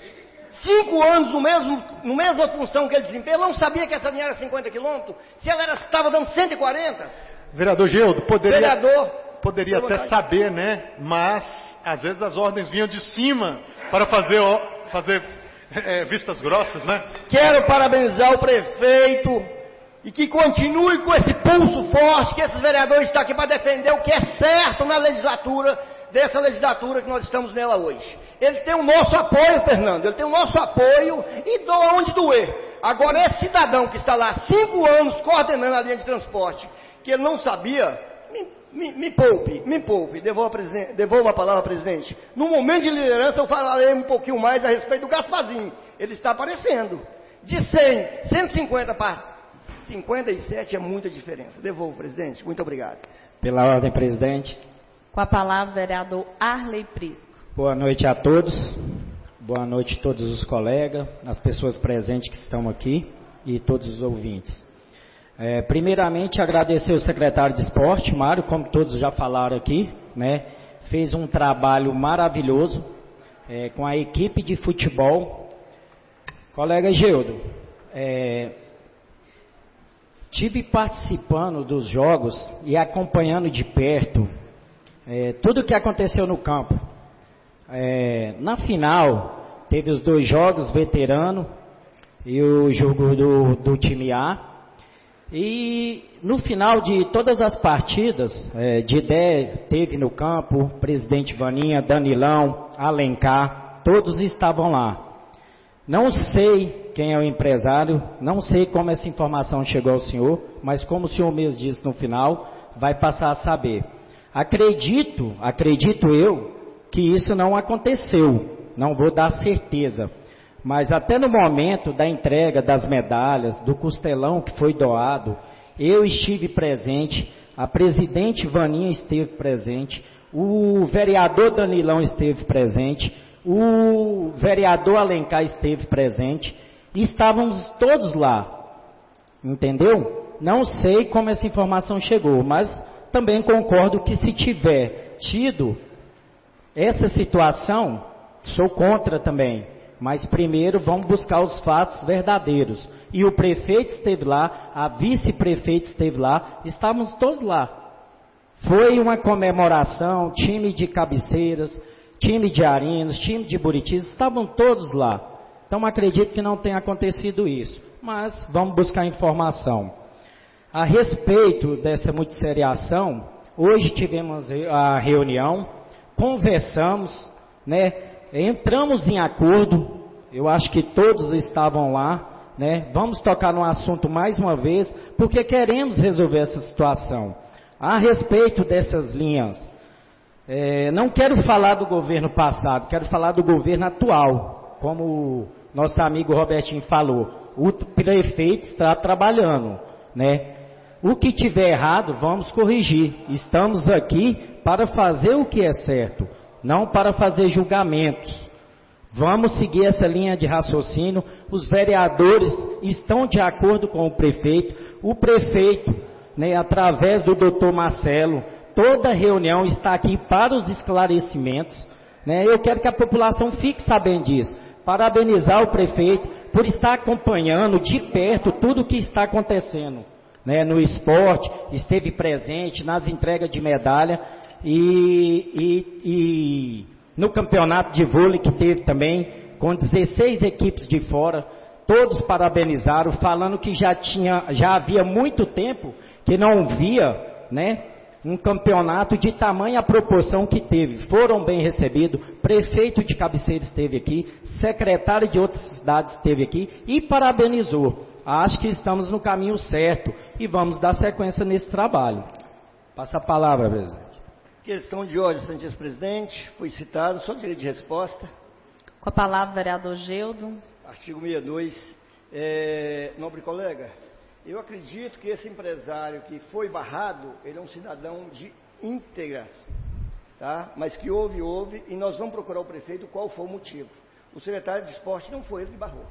Cinco anos no mesmo, no mesma função que ele desempenha, ele não sabia que essa linha era cinquenta quilômetros, se ela era, estava dando cento e quarenta. Vereador Geudo, poderia, Vereador, poderia até saber, né? Mas às vezes as ordens vinham de cima para fazer, fazer é, vistas grossas, né? Quero parabenizar o prefeito e que continue com esse pulso forte, que esses vereadores estão aqui para defender o que é certo na legislatura, dessa legislatura que nós estamos nela hoje. Ele tem o nosso apoio, Fernando, ele tem o nosso apoio e doa onde doer. Agora, esse cidadão que está lá há cinco anos coordenando a linha de transporte, que ele não sabia, me, me, me poupe, me poupe, devolva a, devolva a palavra, presidente. No momento de liderança, eu falarei um pouquinho mais a respeito do Gasparzinho. Ele está aparecendo. De cem, cento e cinquenta para cinquenta e sete é muita diferença. Devolvo, presidente. Muito obrigado. Pela ordem, presidente. Com a palavra, vereador Arley Prisco. Boa noite a todos. Boa noite a todos os colegas, as pessoas presentes que estão aqui e todos os ouvintes. É, primeiramente, agradecer o secretário de Esporte, Mário, como todos já falaram aqui, né? Fez um trabalho maravilhoso é, com a equipe de futebol. Colega Geudo, é, tive participando dos jogos e acompanhando de perto é, tudo o que aconteceu no campo. É, na final, teve os dois jogos, veterano e o jogo do, do time A. E no final de todas as partidas, é, de Dé teve no campo, presidente Vaninha, Danilão, Alencar, todos estavam lá. Não sei quem é o empresário, não sei como essa informação chegou ao senhor, mas como o senhor mesmo disse no final, vai passar a saber. Acredito, acredito eu, que isso não aconteceu, não vou dar certeza, mas até no momento da entrega das medalhas, do costelão que foi doado, eu estive presente, a presidente Vaninha esteve presente, o vereador Danilão esteve presente, o vereador Alencar esteve presente, e estávamos todos lá, entendeu? Não sei como essa informação chegou, mas também concordo que se tiver tido essa situação, sou contra também, mas primeiro vamos buscar os fatos verdadeiros. E o prefeito esteve lá, a vice-prefeita esteve lá, estávamos todos lá. Foi uma comemoração, time de Cabeceiras, time de Arinos, time de Buritis, estavam todos lá. Então acredito que não tenha acontecido isso, mas vamos buscar informação. A respeito dessa multisseriação, hoje tivemos a reunião, conversamos, né, entramos em acordo, eu acho que todos estavam lá, né, vamos tocar no assunto mais uma vez, porque queremos resolver essa situação. A respeito dessas linhas, é, não quero falar do governo passado, quero falar do governo atual, como o nosso amigo Robertinho falou, o prefeito está trabalhando, né, o que tiver errado, vamos corrigir, estamos aqui para fazer o que é certo, não para fazer julgamentos. Vamos seguir essa linha de raciocínio. Os vereadores estão de acordo com o prefeito. O prefeito, né, através do doutor Marcelo, toda reunião está aqui para os esclarecimentos. Né? Eu quero que a população fique sabendo disso. Parabenizar o prefeito por estar acompanhando de perto tudo o que está acontecendo. Né? No esporte, esteve presente nas entregas de medalha. E, e, e no campeonato de vôlei que teve também, com dezesseis equipes de fora, todos parabenizaram, falando que já, tinha, já havia muito tempo que não via, né, um campeonato de tamanha proporção que teve. Foram bem recebidos, prefeito de Cabeceiras esteve aqui, secretário de outras cidades esteve aqui e parabenizou. Acho que estamos no caminho certo e vamos dar sequência nesse trabalho. Passa a palavra, presidente. Questão de ordem, senhor presidente, foi citado, só direito de resposta. Com a palavra, vereador Geudo. Artigo sessenta e dois. É, nobre colega, eu acredito que esse empresário que foi barrado, ele é um cidadão de íntegra, tá? Mas que houve, houve, e nós vamos procurar o prefeito qual foi o motivo. O secretário de esporte não foi ele que barrou.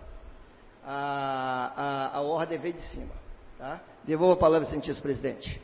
A, a, a ordem veio de cima, tá? Devolvo a palavra, senhor presidente.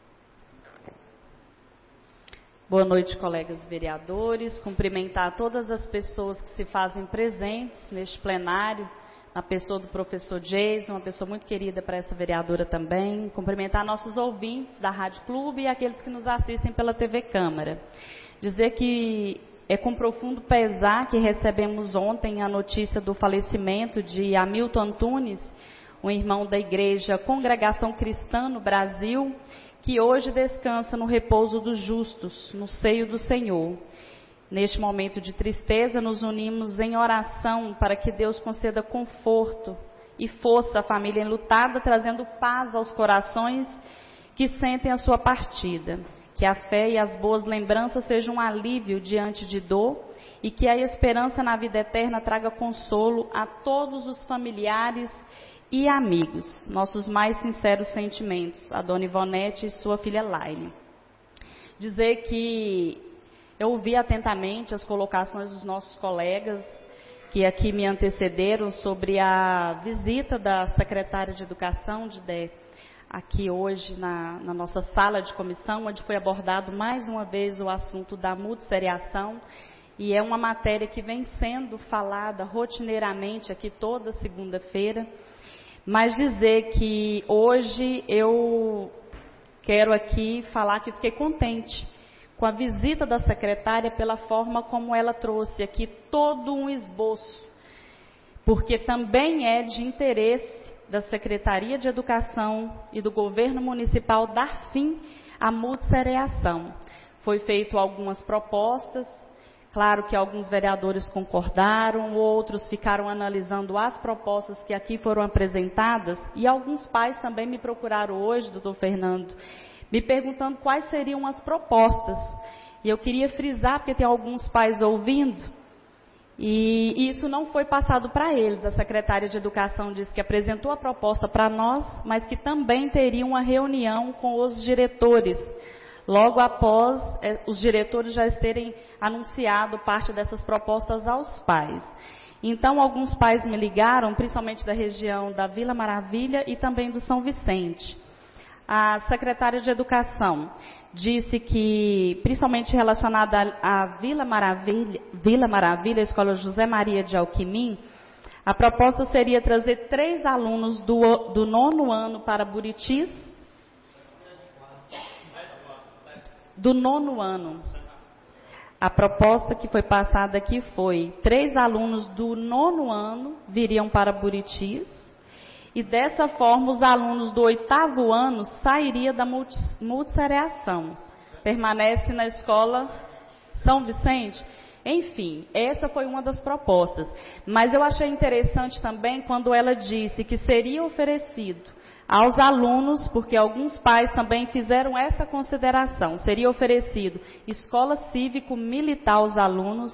Boa noite, colegas vereadores. Cumprimentar todas as pessoas que se fazem presentes neste plenário, na pessoa do professor Jason, uma pessoa muito querida para essa vereadora também. Cumprimentar nossos ouvintes da Rádio Clube e aqueles que nos assistem pela T V Câmara. Dizer que é com profundo pesar que recebemos ontem a notícia do falecimento de Hamilton Antunes, um irmão da Igreja Congregação Cristã no Brasil, que hoje descansa no repouso dos justos, no seio do Senhor. Neste momento de tristeza, nos unimos em oração para que Deus conceda conforto e força à família enlutada, trazendo paz aos corações que sentem a sua partida. Que a fé e as boas lembranças sejam um alívio diante de dor e que a esperança na vida eterna traga consolo a todos os familiares e amigos. Nossos mais sinceros sentimentos, a dona Ivonete e sua filha Laine. Dizer que eu ouvi atentamente as colocações dos nossos colegas que aqui me antecederam sobre a visita da secretária de Educação, de D E, aqui hoje na, na nossa sala de comissão, onde foi abordado mais uma vez o assunto da multisseriação, e é uma matéria que vem sendo falada rotineiramente aqui toda segunda-feira, mas dizer que hoje eu quero aqui falar que fiquei contente com a visita da secretária pela forma como ela trouxe aqui todo um esboço, porque também é de interesse da Secretaria de Educação e do Governo Municipal dar fim à multisseriação. Foi feito algumas propostas, claro que alguns vereadores concordaram, outros ficaram analisando as propostas que aqui foram apresentadas, e alguns pais também me procuraram hoje, doutor Fernando, me perguntando quais seriam as propostas. E eu queria frisar, porque tem alguns pais ouvindo, e isso não foi passado para eles. A secretária de Educação disse que apresentou a proposta para nós, mas que também teria uma reunião com os diretores, logo após eh, os diretores já terem anunciado parte dessas propostas aos pais. Então, alguns pais me ligaram, principalmente da região da Vila Maravilha e também do São Vicente. A secretária de Educação disse que, principalmente relacionada à Vila Maravilha, Vila Maravilha, a Escola José Maria de Alquimim, a proposta seria trazer três alunos do, do nono ano para Buritis, do nono ano. A proposta que foi passada aqui foi, três alunos do nono ano viriam para Buritis, e dessa forma os alunos do oitavo ano sairiam da multisseriação. Permanece na escola São Vicente. Enfim, essa foi uma das propostas. Mas eu achei interessante também quando ela disse que seria oferecido aos alunos, porque alguns pais também fizeram essa consideração, seria oferecido escola cívico-militar aos alunos,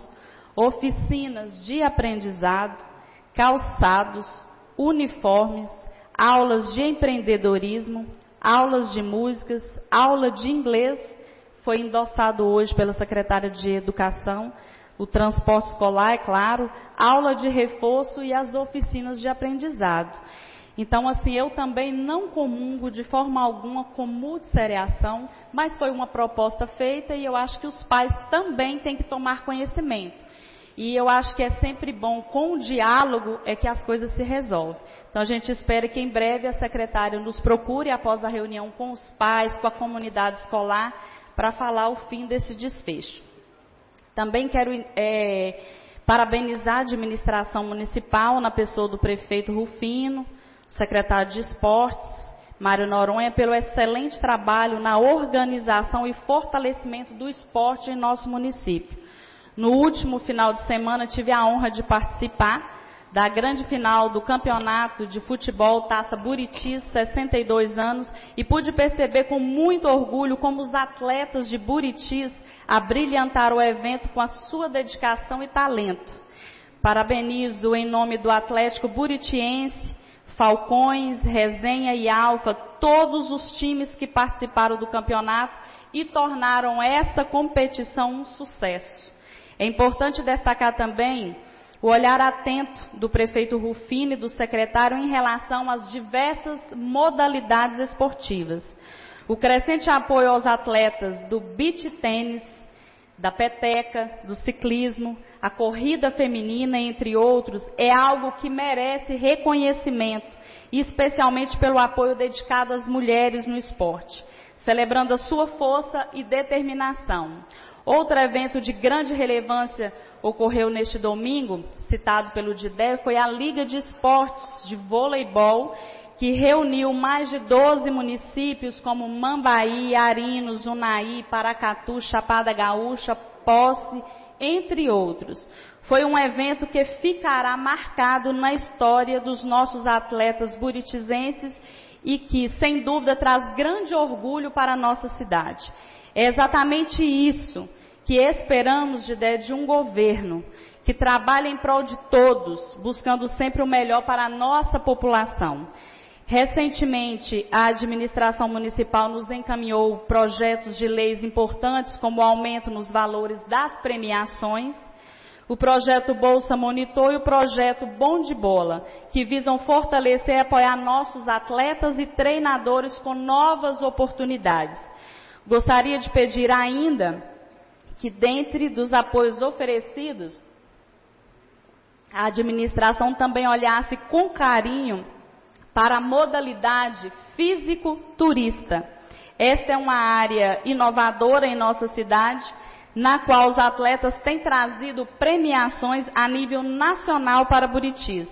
oficinas de aprendizado, calçados, uniformes, aulas de empreendedorismo, aulas de músicas, aula de inglês, foi endossado hoje pela secretária de Educação, o transporte escolar, é claro, aula de reforço e as oficinas de aprendizado. Então, assim, eu também não comungo de forma alguma com multisseriação, mas foi uma proposta feita e eu acho que os pais também têm que tomar conhecimento. E eu acho que é sempre bom, com o diálogo, é que as coisas se resolvem. Então, a gente espera que em breve a secretária nos procure após a reunião com os pais, com a comunidade escolar, para falar o fim desse desfecho. Também quero é, parabenizar a administração municipal, na pessoa do prefeito Rufino, secretário de Esportes, Mário Noronha, pelo excelente trabalho na organização e fortalecimento do esporte em nosso município. No último final de semana, tive a honra de participar da grande final do campeonato de futebol Taça Buritis, sessenta e dois anos, e pude perceber com muito orgulho como os atletas de Buritis abrilhantaram o evento com a sua dedicação e talento. Parabenizo em nome do Atlético Buritiense, Falcões, Resenha e Alfa, todos os times que participaram do campeonato e tornaram essa competição um sucesso. É importante destacar também o olhar atento do prefeito Rufino e do secretário em relação às diversas modalidades esportivas. O crescente apoio aos atletas do beach tênis, da peteca, do ciclismo, a corrida feminina, entre outros, é algo que merece reconhecimento, especialmente pelo apoio dedicado às mulheres no esporte, celebrando a sua força e determinação. Outro evento de grande relevância ocorreu neste domingo, citado pelo Didé, foi a Liga de Esportes de Voleibol, que reuniu mais de doze municípios como Mambaí, Arinos, Unaí, Paracatu, Chapada Gaúcha, Posse, entre outros. Foi um evento que ficará marcado na história dos nossos atletas buritizenses e que, sem dúvida, traz grande orgulho para a nossa cidade. É exatamente isso que esperamos de, de um governo, que trabalha em prol de todos, buscando sempre o melhor para a nossa população. Recentemente, a administração municipal nos encaminhou projetos de leis importantes, como o aumento nos valores das premiações, o projeto Bolsa Monitor e o projeto Bom de Bola, que visam fortalecer e apoiar nossos atletas e treinadores com novas oportunidades. Gostaria de pedir ainda que, dentre dos apoios oferecidos, a administração também olhasse com carinho para a modalidade físico-turista. Esta é uma área inovadora em nossa cidade, na qual os atletas têm trazido premiações a nível nacional para Buritis.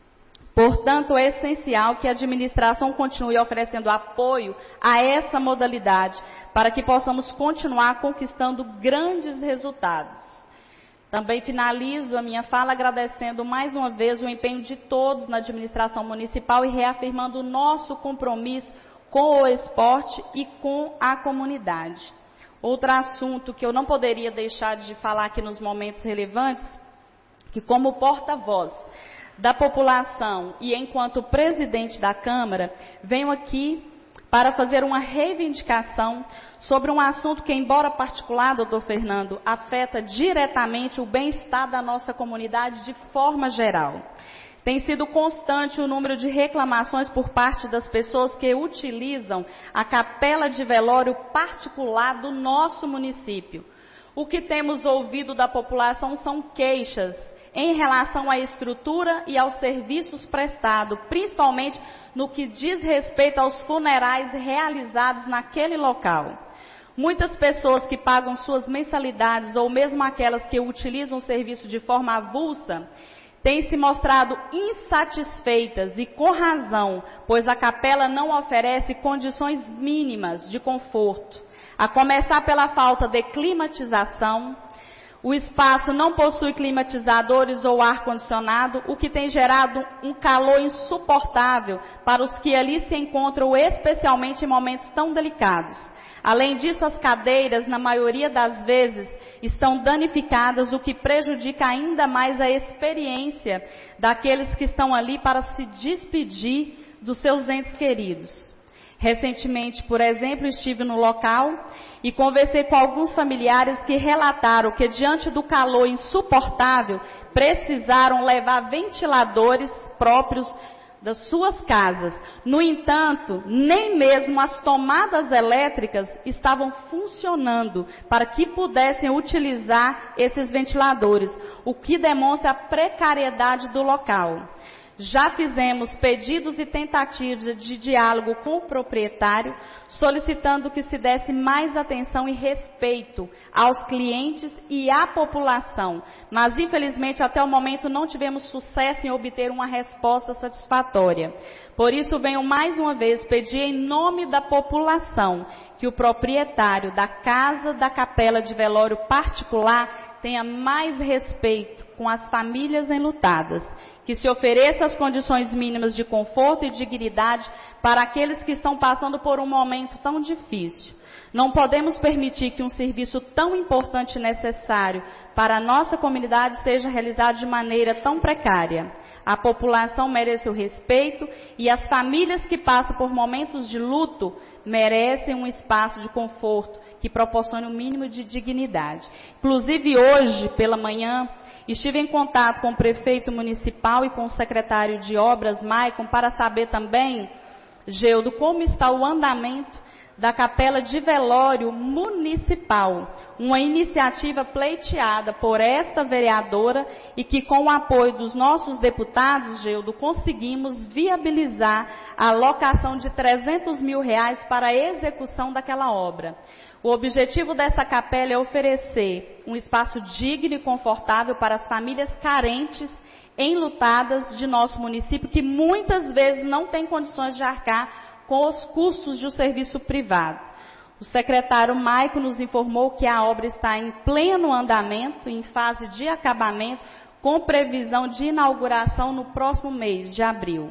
Portanto, é essencial que a administração continue oferecendo apoio a essa modalidade, para que possamos continuar conquistando grandes resultados. Também finalizo a minha fala agradecendo mais uma vez o empenho de todos na administração municipal e reafirmando o nosso compromisso com o esporte e com a comunidade. Outro assunto que eu não poderia deixar de falar aqui nos momentos relevantes, que como porta-voz da população e enquanto presidente da Câmara, venho aqui para fazer uma reivindicação sobre um assunto que, embora particular, doutor Fernando, afeta diretamente o bem-estar da nossa comunidade de forma geral. Tem sido constante o número de reclamações por parte das pessoas que utilizam a capela de velório particular do nosso município. O que temos ouvido da população são queixas em relação à estrutura e aos serviços prestados, principalmente no que diz respeito aos funerais realizados naquele local. Muitas pessoas que pagam suas mensalidades, ou mesmo aquelas que utilizam o serviço de forma avulsa, têm se mostrado insatisfeitas e com razão, pois a capela não oferece condições mínimas de conforto, a começar pela falta de climatização. O espaço não possui climatizadores ou ar-condicionado, o que tem gerado um calor insuportável para os que ali se encontram, especialmente em momentos tão delicados. Além disso, as cadeiras, na maioria das vezes, estão danificadas, o que prejudica ainda mais a experiência daqueles que estão ali para se despedir dos seus entes queridos. Recentemente, por exemplo, estive no local e conversei com alguns familiares que relataram que, diante do calor insuportável, precisaram levar ventiladores próprios das suas casas. No entanto, nem mesmo as tomadas elétricas estavam funcionando para que pudessem utilizar esses ventiladores, o que demonstra a precariedade do local. Já fizemos pedidos e tentativas de diálogo com o proprietário, solicitando que se desse mais atenção e respeito aos clientes e à população, mas infelizmente até o momento não tivemos sucesso em obter uma resposta satisfatória. Por isso venho mais uma vez pedir em nome da população que o proprietário da casa da capela de velório particular tenha mais respeito com as famílias enlutadas, que se ofereça as condições mínimas de conforto e dignidade para aqueles que estão passando por um momento tão difícil. Não podemos permitir que um serviço tão importante e necessário para a nossa comunidade seja realizado de maneira tão precária. A população merece o respeito e as famílias que passam por momentos de luto merecem um espaço de conforto que proporcione o mínimo de dignidade. Inclusive hoje, pela manhã, estive em contato com o prefeito municipal e com o secretário de obras, Maicon, para saber também, Geudo, como está o andamento da capela de velório municipal, uma iniciativa pleiteada por esta vereadora e que, com o apoio dos nossos deputados, Geudo, conseguimos viabilizar a alocação de trezentos mil reais para a execução daquela obra. O objetivo dessa capela é oferecer um espaço digno e confortável para as famílias carentes, enlutadas de nosso município, que muitas vezes não têm condições de arcar com os custos de um serviço privado. O secretário Maico nos informou que a obra está em pleno andamento, em fase de acabamento, com previsão de inauguração no próximo mês de abril.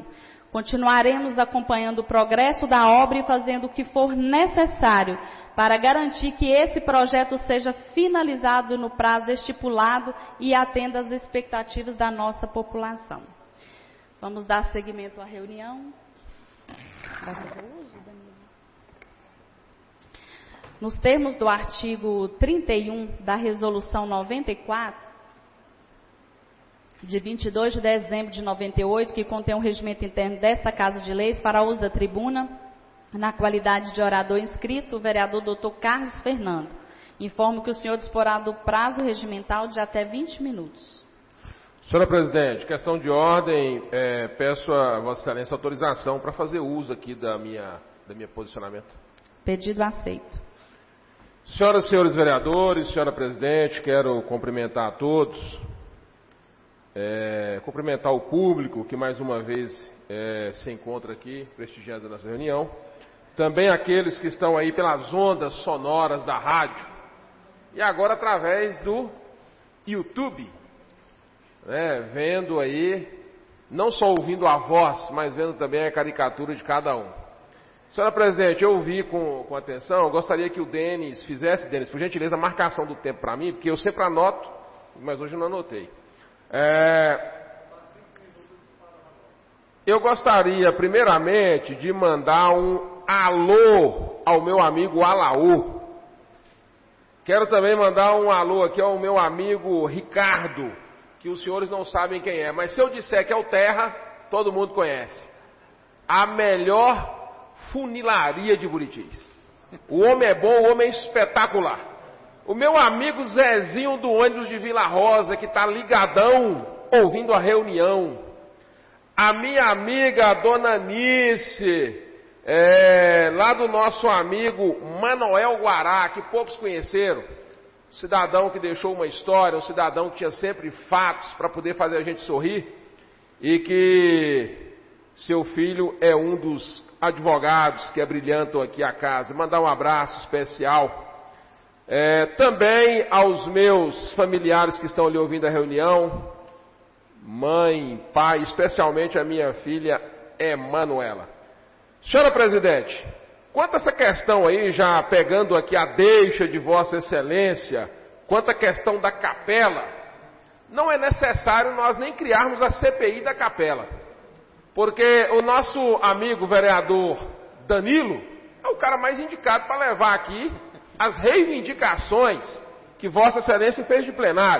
Continuaremos acompanhando o progresso da obra e fazendo o que for necessário para garantir que esse projeto seja finalizado no prazo estipulado e atenda às expectativas da nossa população. Vamos dar seguimento à reunião. Vai fazer hoje, Danilo? Nos termos do artigo trinta e um da Resolução noventa e quatro, de vinte e dois de dezembro de noventa e oito, que contém o regimento interno desta Casa de Leis para uso da tribuna, na qualidade de orador inscrito, o vereador doutor Carlos Fernando. Informo que o senhor disporá do prazo regimental de até vinte minutos. Senhora Presidente, questão de ordem, é, peço a Vossa Excelência autorização para fazer uso aqui da minha, da minha posicionamento. Pedido aceito. Senhoras e senhores vereadores, senhora Presidente, quero cumprimentar a todos, é, cumprimentar o público que mais uma vez é, se encontra aqui, prestigiando a nossa reunião, também aqueles que estão aí pelas ondas sonoras da rádio, e agora através do YouTube, né, vendo aí, não só ouvindo a voz, mas vendo também a caricatura de cada um. Senhora Presidente, eu ouvi com, com atenção, eu gostaria que o Denis fizesse, Denis, por gentileza, a marcação do tempo para mim, porque eu sempre anoto, mas hoje não anotei. É, eu gostaria, primeiramente, de mandar um alô ao meu amigo Alaú. Quero também mandar um alô aqui ao meu amigo Ricardo, que os senhores não sabem quem é, mas se eu disser que é o Terra, todo mundo conhece. A melhor funilaria de Buritis. O homem é bom, o homem é espetacular. O meu amigo Zezinho do ônibus de Vila Rosa, que está ligadão, ouvindo a reunião. A minha amiga Dona Anice, é, lá do nosso amigo Manoel Guará, que poucos conheceram. Cidadão que deixou uma história, um cidadão que tinha sempre fatos para poder fazer a gente sorrir. E que seu filho é um dos advogados que abrilhantam aqui a casa. Mandar um abraço especial. É, também aos meus familiares que estão ali ouvindo a reunião, mãe, pai, especialmente a minha filha Emanuela. Senhora Presidente, quanto a essa questão aí, já pegando aqui a deixa de Vossa Excelência, quanto à questão da capela, não é necessário nós nem criarmos a C P I da capela, porque o nosso amigo vereador Danilo é o cara mais indicado para levar aqui as reivindicações que Vossa Excelência fez de plenário.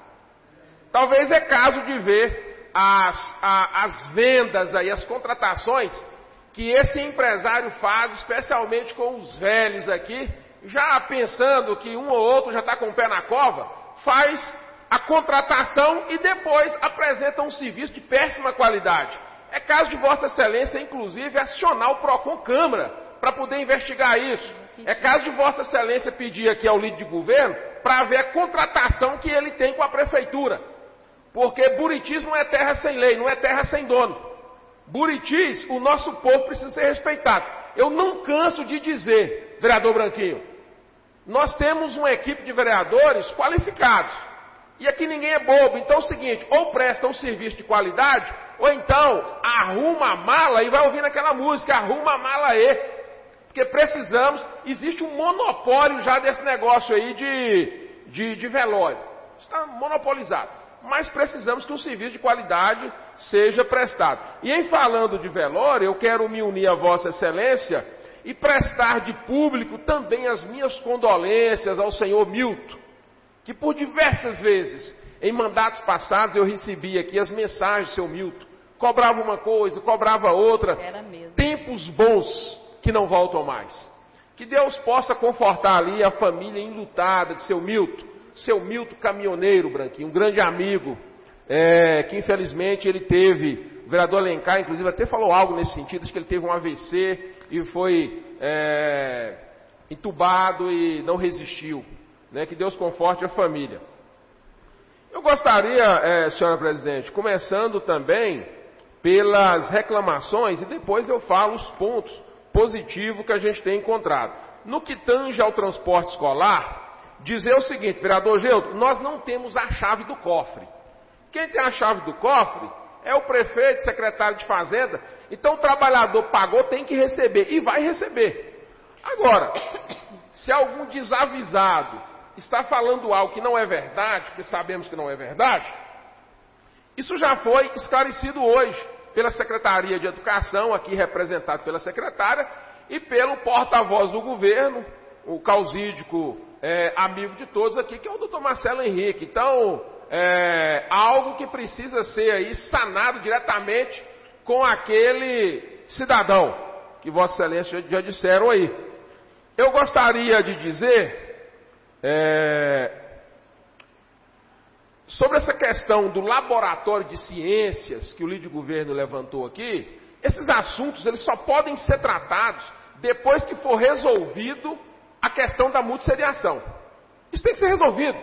Talvez é caso de ver as, a, as vendas aí, as contratações que esse empresário faz, especialmente com os velhos aqui, já pensando que um ou outro já está com o pé na cova, faz a contratação e depois apresenta um serviço de péssima qualidade. É caso de Vossa Excelência, inclusive, acionar o PROCON Câmara para poder investigar isso. É caso de Vossa Excelência pedir aqui ao líder de governo para ver a contratação que ele tem com a prefeitura. Porque Buritis não é terra sem lei, não é terra sem dono. Buritis, o nosso povo precisa ser respeitado. Eu não canso de dizer, vereador Branquinho, nós temos uma equipe de vereadores qualificados. E aqui ninguém é bobo. Então é o seguinte, ou presta um serviço de qualidade, ou então arruma a mala e vai ouvindo aquela música, arruma a mala aí. Porque precisamos, existe um monopólio já desse negócio aí de, de, de velório. Está monopolizado. Mas precisamos que um serviço de qualidade seja prestado. E em falando de velório, eu quero me unir a Vossa Excelência e prestar de público também as minhas condolências ao senhor Milton, que por diversas vezes, em mandatos passados, eu recebi aqui as mensagens do seu Milton. Cobrava uma coisa, cobrava outra. Era mesmo. Tempos bons que não voltam mais. Que Deus possa confortar ali a família enlutada de seu Milton, seu Milton caminhoneiro, Branquinho, um grande amigo, é, que infelizmente ele teve, o vereador Alencar, inclusive, até falou algo nesse sentido, acho que ele teve um A V C e foi é, entubado e não resistiu. Né? Que Deus conforte a família. Eu gostaria, é, senhora Presidente, começando também pelas reclamações, e depois eu falo os pontos positivo que a gente tem encontrado. No que tange ao transporte escolar, dizer o seguinte, vereador Geudo, nós não temos a chave do cofre. Quem tem a chave do cofre é o prefeito, secretário de Fazenda, Então o trabalhador pagou, tem que receber, e vai receber. Agora, se algum desavisado está falando algo que não é verdade, porque sabemos que não é verdade, isso já foi esclarecido hoje pela Secretaria de Educação, aqui representado pela secretária, e pelo porta-voz do governo, o causídico é, amigo de todos aqui, que é o doutor Marcelo Henrique. Então, é algo que precisa ser aí sanado diretamente com aquele cidadão que Vossa Excelência já disseram aí. Eu gostaria de dizer é, sobre essa questão do laboratório de ciências que o líder de governo levantou aqui. Esses assuntos eles só podem ser tratados depois que for resolvido a questão da multisseriação. Isso tem que ser resolvido.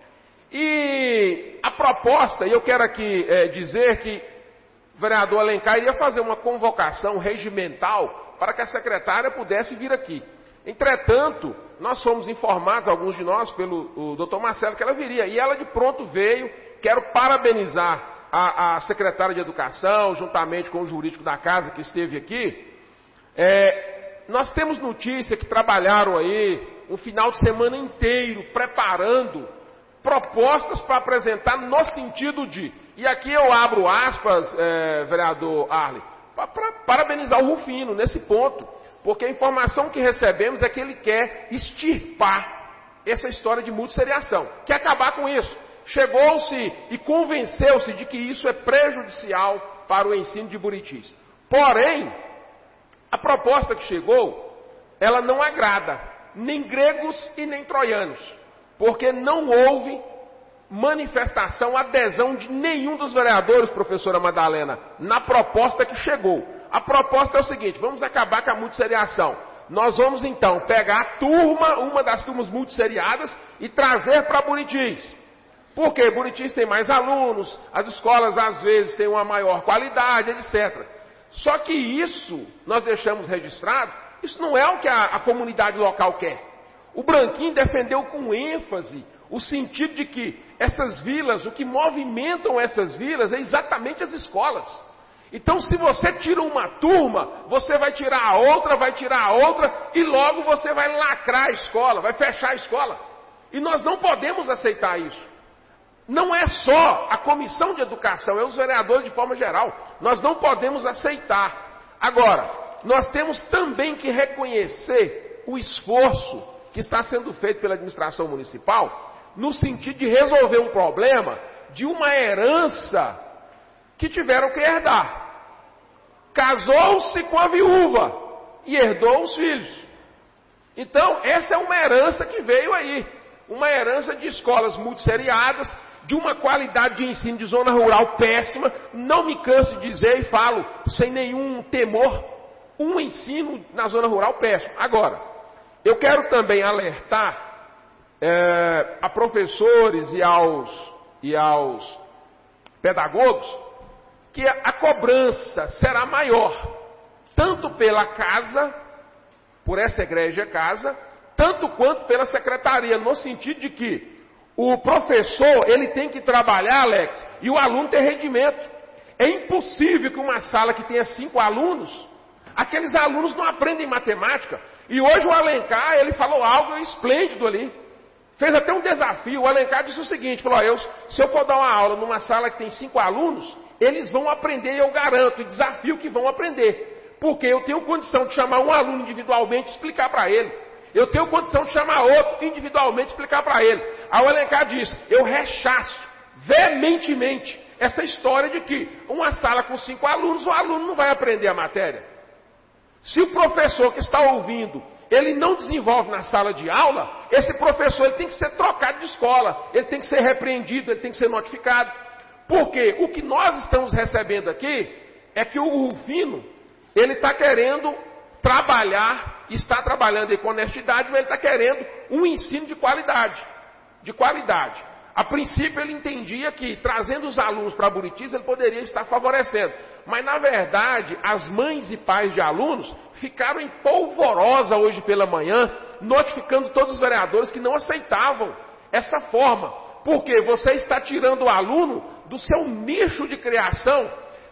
E a proposta, e eu quero aqui é, dizer que o vereador Alencar iria fazer uma convocação regimental para que a secretária pudesse vir aqui. Entretanto, nós fomos informados, alguns de nós, pelo o doutor Marcelo, que ela viria. E ela de pronto veio. Quero parabenizar a, a secretária de Educação, juntamente com o jurídico da casa que esteve aqui. É, nós temos notícia que trabalharam aí um final de semana inteiro preparando propostas para apresentar no sentido de... E aqui eu abro aspas, é, vereador Arley, para parabenizar o Rufino nesse ponto. Porque a informação que recebemos é que ele quer extirpar essa história de multisseriação. Quer acabar com isso. Chegou-se e convenceu-se de que isso é prejudicial para o ensino de Buritis. Porém, a proposta que chegou, ela não agrada nem gregos e nem troianos. Porque não houve manifestação, adesão de nenhum dos vereadores, professora Madalena, na proposta que chegou. A proposta é o seguinte: vamos acabar com a multisseriação. Nós vamos então pegar a turma, uma das turmas multisseriadas, e trazer para Buritis. Por quê? Buritis tem mais alunos, as escolas às vezes têm uma maior qualidade, etcétera. Só que isso, nós deixamos registrado, isso não é o que a, a comunidade local quer. O Branquinho defendeu com ênfase o sentido de que essas vilas, o que movimentam essas vilas é exatamente as escolas. Então, se você tira uma turma, você vai tirar a outra, vai tirar a outra, e logo você vai lacrar a escola, vai fechar a escola. E nós não podemos aceitar isso. Não é só a comissão de educação, é os vereadores de forma geral. Nós não podemos aceitar. Agora, nós temos também que reconhecer o esforço que está sendo feito pela administração municipal, no sentido de resolver um problema de uma herança que tiveram que herdar. Casou-se com a viúva e herdou os filhos. Então, essa é uma herança que veio aí. Uma herança de escolas multisseriadas, de uma qualidade de ensino de zona rural péssima. Não me canso de dizer e falo sem nenhum temor, um ensino na zona rural péssimo. Agora, eu quero também alertar é, a professores e aos, e aos pedagogos que a cobrança será maior, tanto pela casa, por essa igreja casa, tanto quanto pela secretaria, no sentido de que o professor, ele tem que trabalhar, Alex, e o aluno tem rendimento. É impossível que uma sala que tenha cinco alunos, aqueles alunos não aprendem matemática. E hoje o Alencar, ele falou algo esplêndido ali. Fez até um desafio. O Alencar disse o seguinte, falou, eu, se eu for dar uma aula numa sala que tem cinco alunos, eles vão aprender, eu garanto, e desafio que vão aprender. Porque eu tenho condição de chamar um aluno individualmente e explicar para ele. Eu tenho condição de chamar outro individualmente e explicar para ele. Aí o Alencar diz, eu rechaço veementemente essa história de que uma sala com cinco alunos, o aluno não vai aprender a matéria. Se o professor que está ouvindo, ele não desenvolve na sala de aula, esse professor ele tem que ser trocado de escola, ele tem que ser repreendido, ele tem que ser notificado. Porque o que nós estamos recebendo aqui é que o Rufino, ele está querendo trabalhar, está trabalhando aí com honestidade, mas ele está querendo um ensino de qualidade. De qualidade. A princípio ele entendia que trazendo os alunos para Buritis ele poderia estar favorecendo. Mas na verdade as mães e pais de alunos ficaram em polvorosa hoje pela manhã, notificando todos os vereadores que não aceitavam essa forma. Porque você está tirando o aluno do seu nicho de criação.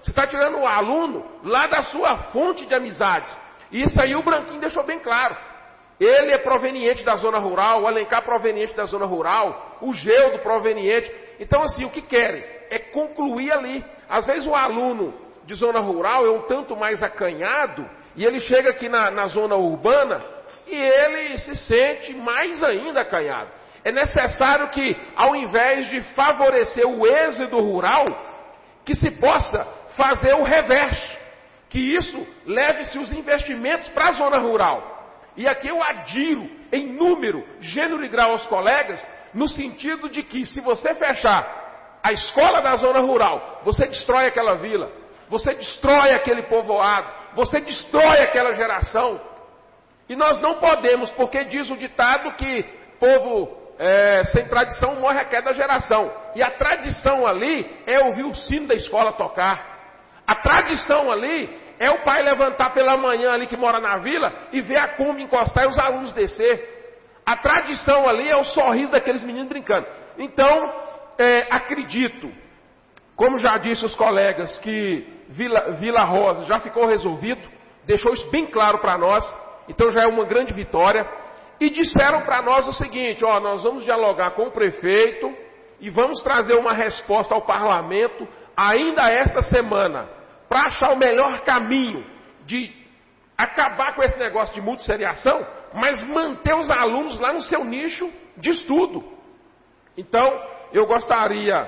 Você está tirando o aluno lá da sua fonte de amizades. E isso aí o Branquinho deixou bem claro. Ele é proveniente da zona rural, o Alencar proveniente da zona rural, o Geudo proveniente. Então, assim, o que querem é concluir ali. Às vezes o aluno de zona rural é um tanto mais acanhado, e ele chega aqui na, na zona urbana, e ele se sente mais ainda acanhado. É necessário que, ao invés de favorecer o êxodo rural, que se possa fazer o reverso. Que isso leve-se os investimentos para a zona rural. E aqui eu adiro em número, gênero e grau aos colegas, no sentido de que se você fechar a escola da zona rural, você destrói aquela vila, você destrói aquele povoado, você destrói aquela geração. E nós não podemos, porque diz o ditado que povo é, sem tradição morre a queda da geração. E a tradição ali é ouvir o sino da escola tocar. A tradição ali é o pai levantar pela manhã ali que mora na vila e ver a Kombi encostar e os alunos descer. A tradição ali é o sorriso daqueles meninos brincando. Então, é, acredito, como já disse os colegas, que Vila, Vila Rosa já ficou resolvido, deixou isso bem claro para nós, então já é uma grande vitória. E disseram para nós o seguinte, ó, nós vamos dialogar com o prefeito e vamos trazer uma resposta ao parlamento ainda esta semana, para achar o melhor caminho de acabar com esse negócio de multisseriação, mas manter os alunos lá no seu nicho de estudo. Então, eu gostaria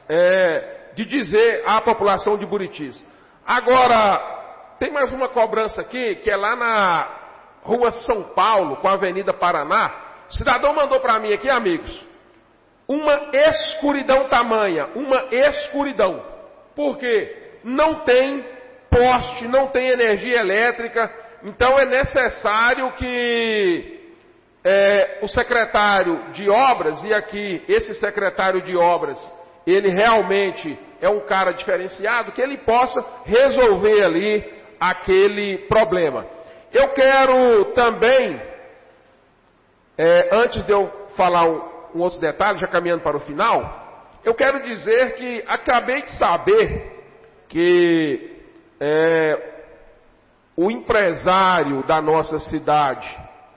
é, de dizer à população de Buritis. Agora, tem mais uma cobrança aqui, que é lá na Rua São Paulo, com a Avenida Paraná. O cidadão mandou para mim aqui, amigos, uma escuridão tamanha, uma escuridão. Por quê? Não tem poste, não tem energia elétrica, então é necessário que é, o secretário de obras, e aqui esse secretário de obras, ele realmente é um cara diferenciado, que ele possa resolver ali aquele problema. Eu quero também, é, antes de eu falar um, um outro detalhe, já caminhando para o final, eu quero dizer que acabei de saber que é, o empresário da nossa cidade,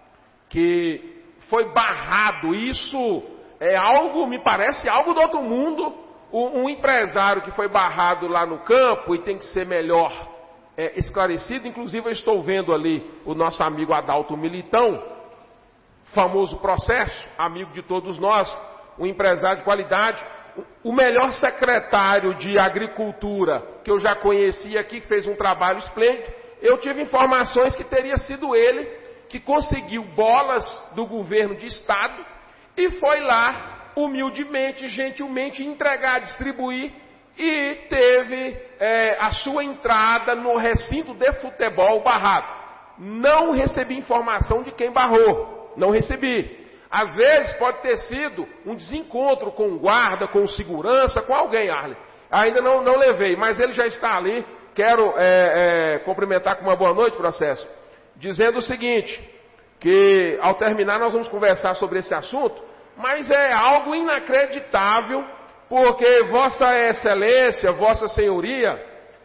que foi barrado, isso é algo, me parece algo do outro mundo, um, um empresário que foi barrado lá no campo e tem que ser melhor é, esclarecido. Inclusive eu estou vendo ali o nosso amigo Adalto Militão, famoso Processo, amigo de todos nós, um empresário de qualidade, o melhor secretário de agricultura que eu já conheci aqui, que fez um trabalho esplêndido. Eu tive informações que teria sido ele que conseguiu bolas do governo de estado e foi lá, humildemente, gentilmente, entregar, distribuir, e teve é, a sua entrada no recinto de futebol barrado. Não recebi informação de quem barrou, não recebi. Às vezes pode ter sido um desencontro com o guarda, com o segurança, com alguém, Arlen. Ainda não, não levei, mas ele já está ali. Quero é, é, cumprimentar com uma boa noite, Processo, dizendo o seguinte, que ao terminar nós vamos conversar sobre esse assunto, mas é algo inacreditável, porque Vossa Excelência, Vossa Senhoria,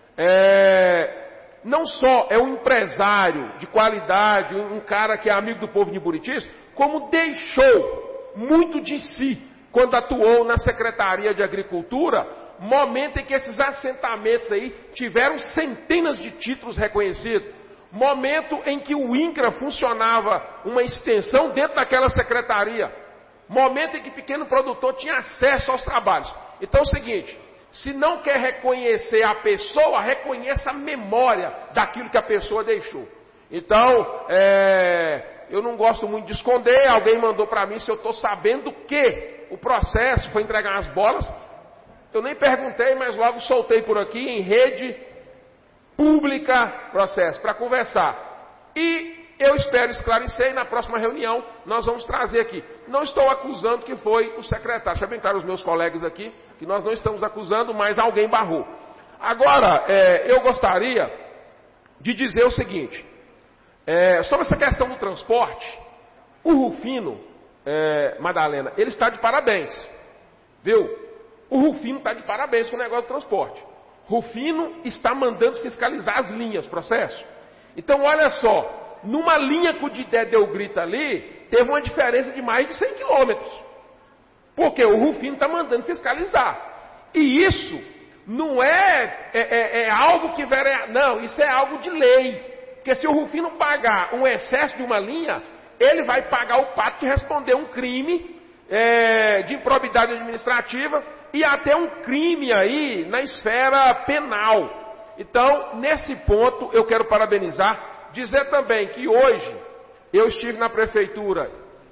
é, não só é um empresário de qualidade, um cara que é amigo do povo de Buritis, como deixou muito de si quando atuou na Secretaria de Agricultura, momento em que esses assentamentos aí tiveram centenas de títulos reconhecidos, momento em que o INCRA funcionava uma extensão dentro daquela secretaria, momento em que o pequeno produtor tinha acesso aos trabalhos. Então é o seguinte, se não quer reconhecer a pessoa, reconheça a memória daquilo que a pessoa deixou. Então, é... eu não gosto muito de esconder, alguém mandou para mim se eu estou sabendo que o Processo foi entregar as bolas. Eu nem perguntei, mas logo soltei por aqui em rede pública, Processo, para conversar. E eu espero esclarecer e na próxima reunião nós vamos trazer aqui. Não estou acusando que foi o secretário, deixa bem claro os meus colegas aqui, que nós não estamos acusando, mas alguém barrou. Agora, é, eu gostaria de dizer o seguinte, É, sobre essa questão do transporte, o Rufino, é, Madalena, ele está de parabéns, viu? O Rufino está de parabéns com o negócio do transporte. Rufino está mandando fiscalizar as linhas, processo. Então, olha só, numa linha que o Didé deu grito ali, teve uma diferença de mais de cem quilômetros. Porque o Rufino está mandando fiscalizar. E isso não é, é, é, é algo que... Não, isso é algo de lei. Porque se o Rufino pagar um excesso de uma linha, ele vai pagar o pato de responder um crime é, de improbidade administrativa e até um crime aí na esfera penal. Então, nesse ponto, eu quero parabenizar. Dizer também que hoje eu estive na prefeitura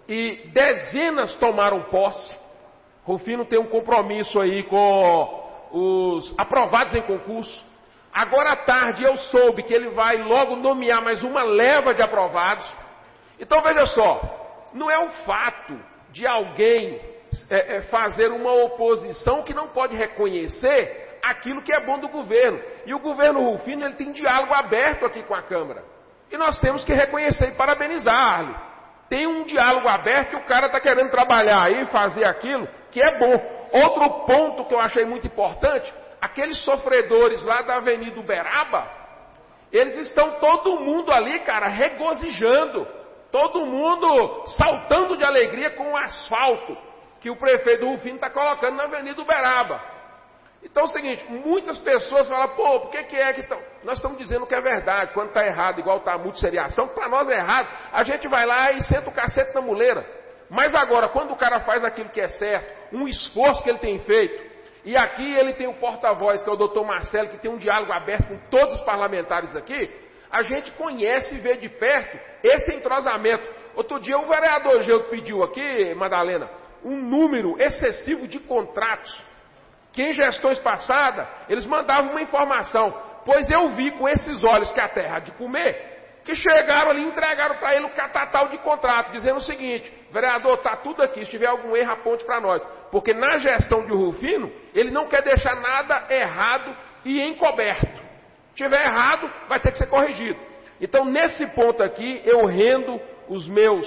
e dezenas tomaram posse. Rufino tem um compromisso aí com os aprovados em concurso. Agora à tarde eu soube que ele vai logo nomear mais uma leva de aprovados. Então veja só, não é o fato de alguém é, é, fazer uma oposição que não pode reconhecer aquilo que é bom do governo. E o governo Rufino, ele tem diálogo aberto aqui com a Câmara. E nós temos que reconhecer e parabenizar, Arley. Tem um diálogo aberto e o cara está querendo trabalhar aí, fazer aquilo que é bom. Outro ponto que eu achei muito importante, aqueles sofredores lá da Avenida Uberaba, eles estão todo mundo ali, cara, regozijando. Todo mundo saltando de alegria com o asfalto que o prefeito Rufino está colocando na Avenida Uberaba. Então é o seguinte, muitas pessoas falam, pô, por que, que é que estão... Nós estamos dizendo que é verdade, quando está errado, igual está a multisseriação, para nós é errado, a gente vai lá e senta o cacete na muleira. Mas agora, quando o cara faz aquilo que é certo, um esforço que ele tem feito, e aqui ele tem o porta-voz, que é o doutor Marcelo, que tem um diálogo aberto com todos os parlamentares aqui, a gente conhece e vê de perto esse entrosamento. Outro dia o vereador Geuto pediu aqui, Madalena, um número excessivo de contratos, que em gestões passadas, eles mandavam uma informação, pois eu vi com esses olhos que a terra há de comer, que chegaram ali e entregaram para ele o catatal de contrato, dizendo o seguinte, vereador, está tudo aqui, se tiver algum erro, aponte para nós. Porque na gestão de Rufino, ele não quer deixar nada errado e encoberto. Se tiver errado, vai ter que ser corrigido. Então, nesse ponto aqui, eu rendo os meus,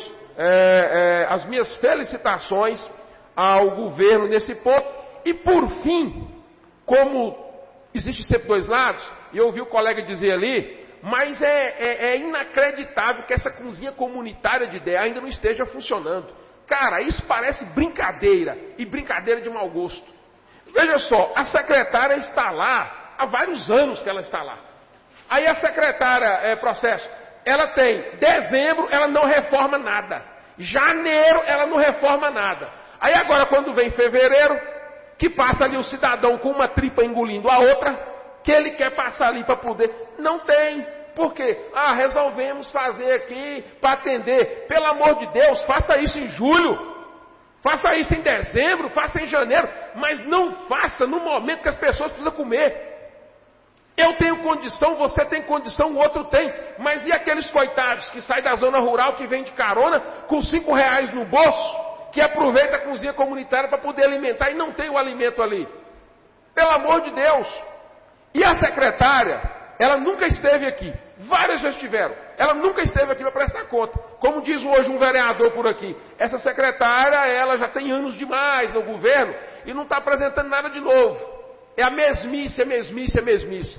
é, é, as minhas felicitações ao governo nesse ponto. E por fim, como existe sempre dois lados, e eu ouvi o colega dizer ali, mas é, é, é inacreditável que essa cozinha comunitária de ideia ainda não esteja funcionando. Cara, isso parece brincadeira, e brincadeira de mau gosto. Veja só, a secretária está lá, há vários anos que ela está lá. Aí a secretária, é, processo, ela tem dezembro, ela não reforma nada. Janeiro, ela não reforma nada. Aí agora, quando vem fevereiro, que passa ali o cidadão com uma tripa engolindo a outra, que ele quer passar ali para poder. Não tem. Por quê? Ah, resolvemos fazer aqui para atender. Pelo amor de Deus, faça isso em julho. Faça isso em dezembro, faça em janeiro. Mas não faça no momento que as pessoas precisam comer. Eu tenho condição, você tem condição, o outro tem. Mas e aqueles coitados que saem da zona rural, que vêm de carona, com cinco reais no bolso, que aproveita a cozinha comunitária para poder alimentar e não tem o alimento ali? Pelo amor de Deus. E a secretária, ela nunca esteve aqui. Várias já estiveram. Ela nunca esteve aqui para prestar conta. Como diz hoje um vereador por aqui, essa secretária, ela já tem anos demais no governo e não está apresentando nada de novo. É a mesmice, a mesmice, a mesmice.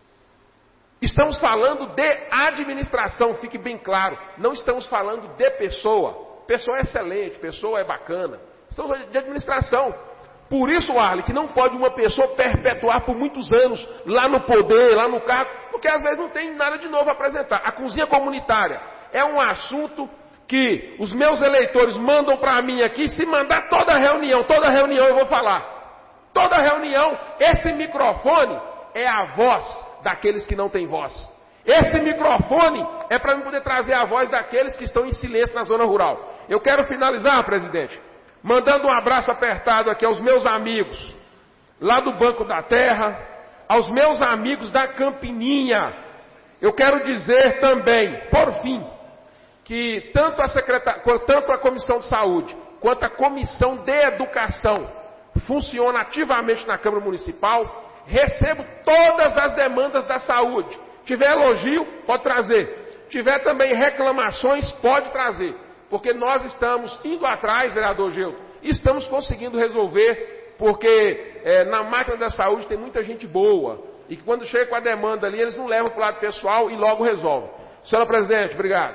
Estamos falando de administração, fique bem claro. Não estamos falando de pessoa. Pessoa é excelente, pessoa é bacana. Estamos falando de administração. Por isso, Arley, que não pode uma pessoa perpetuar por muitos anos lá no poder, lá no cargo, porque às vezes não tem nada de novo a apresentar. A cozinha comunitária é um assunto que os meus eleitores mandam para mim aqui, se mandar toda reunião, toda reunião eu vou falar. Toda reunião, esse microfone é a voz daqueles que não têm voz. Esse microfone é para eu poder trazer a voz daqueles que estão em silêncio na zona rural. Eu quero finalizar, presidente, mandando um abraço apertado aqui aos meus amigos lá do Banco da Terra, aos meus amigos da Campininha. Eu quero dizer também, por fim, que tanto a, secretar... tanto a Comissão de Saúde quanto a Comissão de Educação funciona ativamente na Câmara Municipal. Recebo todas as demandas da saúde. Tiver elogio, pode trazer. Tiver também reclamações, pode trazer. Porque nós estamos indo atrás, vereador Geuto, e estamos conseguindo resolver, porque é, na máquina da saúde tem muita gente boa. e que quando chega com a demanda ali, eles não levam para o lado pessoal e logo resolvem. Senhora Presidente, obrigado.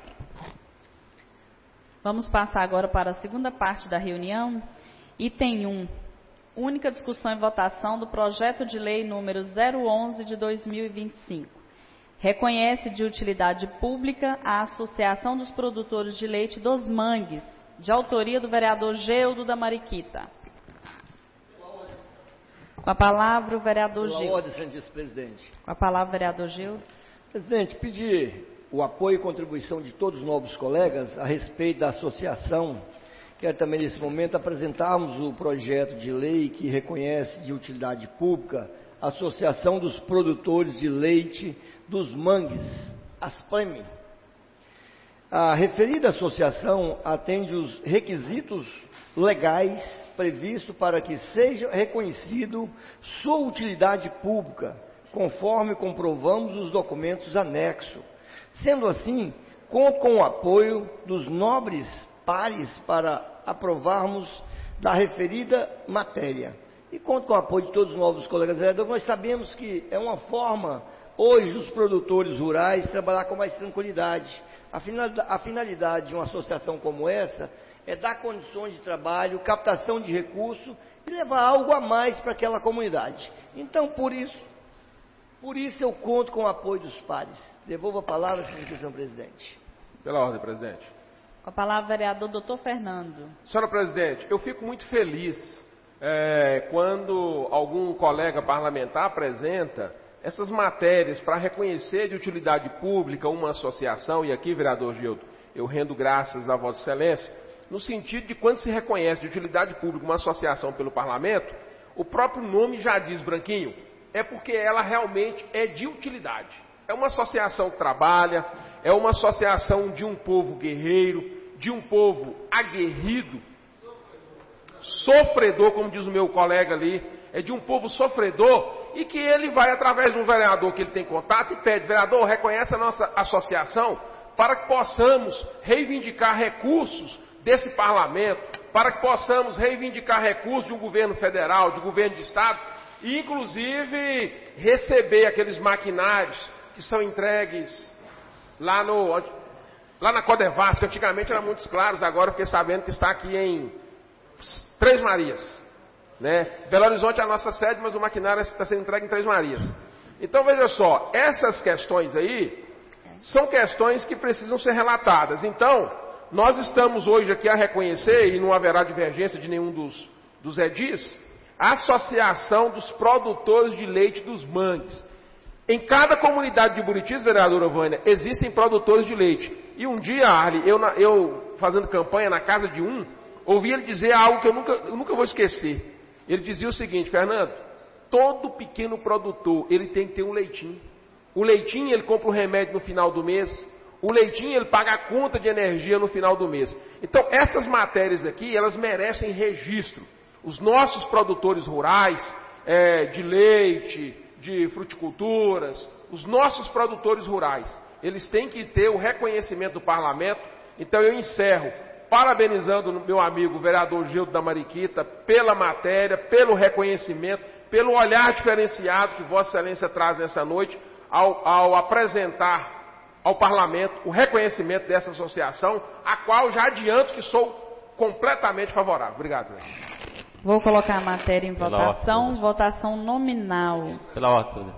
Vamos passar agora para a segunda parte da reunião. Item um. Única discussão e votação do projeto de lei número zero onze de dois mil e vinte e cinco. Reconhece de utilidade pública a Associação dos Produtores de Leite dos Mangues, de autoria do vereador Geudo da Mariquita. Com a palavra o vereador Geudo. Pela ordem, senhor presidente. Com a palavra o vereador Geudo. Presidente, pedir o apoio e contribuição de todos os novos colegas a respeito da associação. Quero também, nesse momento, apresentarmos o projeto de lei que reconhece de utilidade pública a Associação dos Produtores de Leite dos Mangues, ASPAME. A referida associação atende os requisitos legais previstos para que seja reconhecido sua utilidade pública, conforme comprovamos os documentos anexos. Sendo assim, conto com o apoio dos nobres pares para aprovarmos da referida matéria. E conto com o apoio de todos os novos colegas vereadores. Nós sabemos que é uma forma, hoje, dos produtores rurais trabalhar com mais tranquilidade. A finalidade de uma associação como essa é dar condições de trabalho, captação de recursos e levar algo a mais para aquela comunidade. Então, por isso, por isso eu conto com o apoio dos pares. Devolvo a palavra, senhor presidente. Pela ordem, presidente. Com a palavra, vereador doutor Fernando. Senhora Presidente, eu fico muito feliz é, quando algum colega parlamentar apresenta essas matérias para reconhecer de utilidade pública uma associação, e aqui, vereador Gildo, eu rendo graças a Vossa Excelência, no sentido de quando se reconhece de utilidade pública uma associação pelo parlamento, o próprio nome já diz, Branquinho, é porque ela realmente é de utilidade. É uma associação que trabalha, é uma associação de um povo guerreiro, de um povo aguerrido, sofredor, como diz o meu colega ali, é de um povo sofredor, e que ele vai através de um vereador que ele tem contato e pede, vereador, reconhece a nossa associação para que possamos reivindicar recursos desse parlamento, para que possamos reivindicar recursos de um governo federal, de um governo de estado, e inclusive receber aqueles maquinários que são entregues lá, no, lá na Codevasf, que antigamente eram muito claros, agora eu fiquei sabendo que está aqui em Três Marias. Né? Belo Horizonte é a nossa sede, mas o maquinário está sendo entregue em Três Marias. Então veja só, essas questões aí são questões que precisam ser relatadas. Então, nós estamos hoje aqui a reconhecer, e não haverá divergência de nenhum dos, dos edis, a Associação dos Produtores de Leite dos Mangues. Em cada comunidade de Buritis, vereadora Vânia, existem produtores de leite. E um dia, Arli, eu, eu fazendo campanha na casa de um, ouvi ele dizer algo que eu nunca, eu nunca vou esquecer. Ele dizia o seguinte, Fernando, todo pequeno produtor, ele tem que ter um leitinho. O leitinho, ele compra o remédio no final do mês. O leitinho, ele paga a conta de energia no final do mês. Então, essas matérias aqui, elas merecem registro. Os nossos produtores rurais, é, de leite, de fruticulturas, os nossos produtores rurais, eles têm que ter o reconhecimento do parlamento. Então, eu encerro parabenizando o meu amigo vereador Gildo da Mariquita pela matéria, pelo reconhecimento, pelo olhar diferenciado que Vossa Excelência traz nessa noite ao, ao apresentar ao parlamento o reconhecimento dessa associação, a qual já adianto que sou completamente favorável. Obrigado. Vou colocar a matéria em votação, votação nominal. Pela ordem.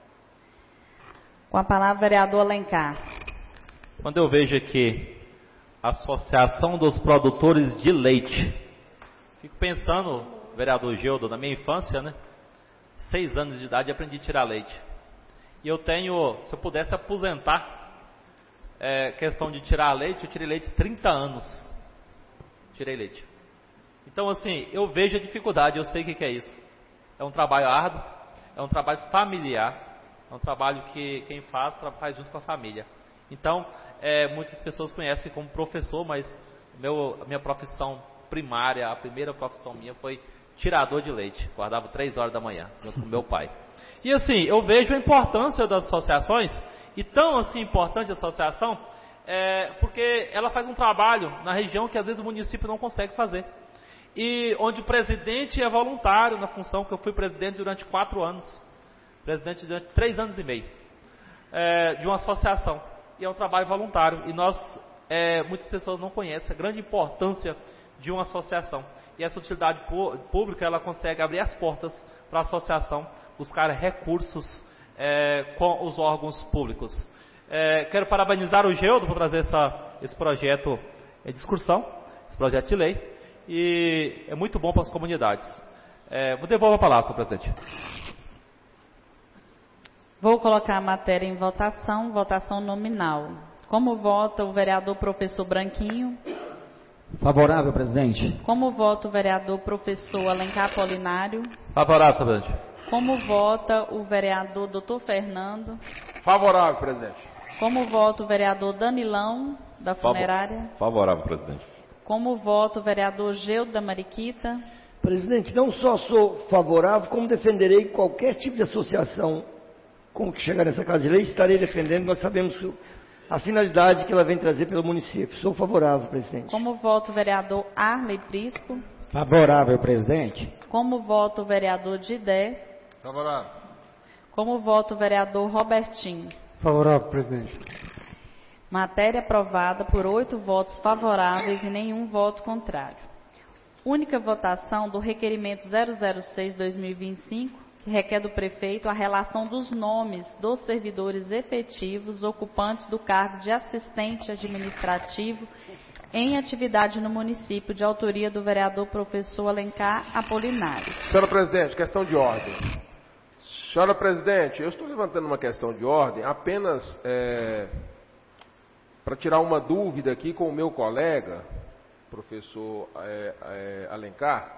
Com a palavra, vereador Alencar. Quando eu vejo aqui Associação dos Produtores de Leite, fico pensando, vereador Gildo, na minha infância, né? Seis anos de idade aprendi a tirar leite. E eu tenho, se eu pudesse aposentar, é, questão de tirar leite, eu tirei leite trinta anos. Tirei leite. Então, assim, eu vejo a dificuldade, eu sei o que, que é isso. É um trabalho árduo, é um trabalho familiar, é um trabalho que quem faz, faz junto com a família. Então, é, muitas pessoas conhecem como professor, mas meu, a minha profissão primária, a primeira profissão minha foi tirador de leite. Guardava três horas da manhã, junto com meu pai. E assim, eu vejo a importância das associações, e tão assim importante a associação, é, porque ela faz um trabalho na região que às vezes o município não consegue fazer. E onde o presidente é voluntário na função, que eu fui presidente durante quatro anos. presidente durante três anos e meio é, de uma associação. E é um trabalho voluntário. E nós, é, muitas pessoas não conhecem a grande importância de uma associação. E essa utilidade pública, ela consegue abrir as portas para a associação buscar recursos é, com os órgãos públicos. É, quero parabenizar o Geudo por trazer essa, esse projeto de discussão, esse projeto de lei, e é muito bom para as comunidades. É, vou devolver a palavra, senhor presidente. Vou colocar a matéria em votação, votação nominal. Como vota o vereador professor Branquinho? Favorável, presidente. Como vota o vereador professor Alencar Apolinário? Favorável, senhor presidente. Como vota o vereador doutor Fernando? Favorável, presidente. Como vota o vereador Danilão, da funerária? Favorável, presidente. Como vota o vereador Geudo da Mariquita? Presidente, não só sou favorável, como defenderei qualquer tipo de associação com que chegar nessa casa de lei, estarei defendendo. Nós sabemos a finalidade que ela vem trazer pelo município. Sou favorável, presidente. Como vota o vereador Arley Prisco? Favorável, presidente. Como vota o vereador Didé? Favorável. Como vota o vereador Robertinho? Favorável, presidente. Matéria aprovada por oito votos favoráveis e nenhum voto contrário. Única votação do requerimento zero zero seis barra dois mil e vinte e cinco, que requer do prefeito a relação dos nomes dos servidores efetivos ocupantes do cargo de assistente administrativo em atividade no município, de autoria do vereador professor Alencar Apolinário. Senhora presidente, questão de ordem. Senhora presidente, eu estou levantando uma questão de ordem apenas é, para tirar uma dúvida aqui com o meu colega, professor é, é, Alencar.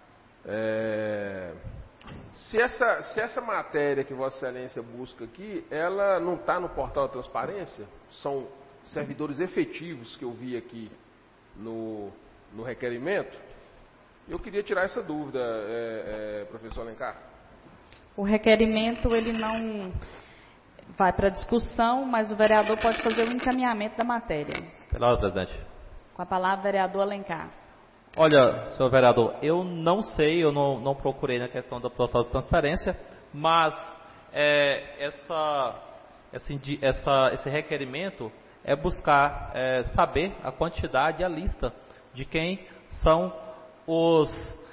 É, se, essa, se essa matéria que Vossa Excelência busca aqui, ela não está no portal da transparência? São servidores efetivos que eu vi aqui no, no requerimento? Eu queria tirar essa dúvida, é, é, professor Alencar. O requerimento, ele não vai para discussão, mas o vereador pode fazer o encaminhamento da matéria. Pela ordem, presidente. Com a palavra, vereador Alencar. Olha, senhor vereador, eu não sei, eu não, não procurei na questão da portal de transparência, mas é, essa, essa, essa, esse requerimento é buscar é, saber a quantidade e a lista de quem são os,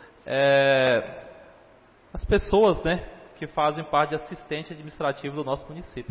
é, as pessoas, né, que fazem parte de assistente administrativo do nosso município.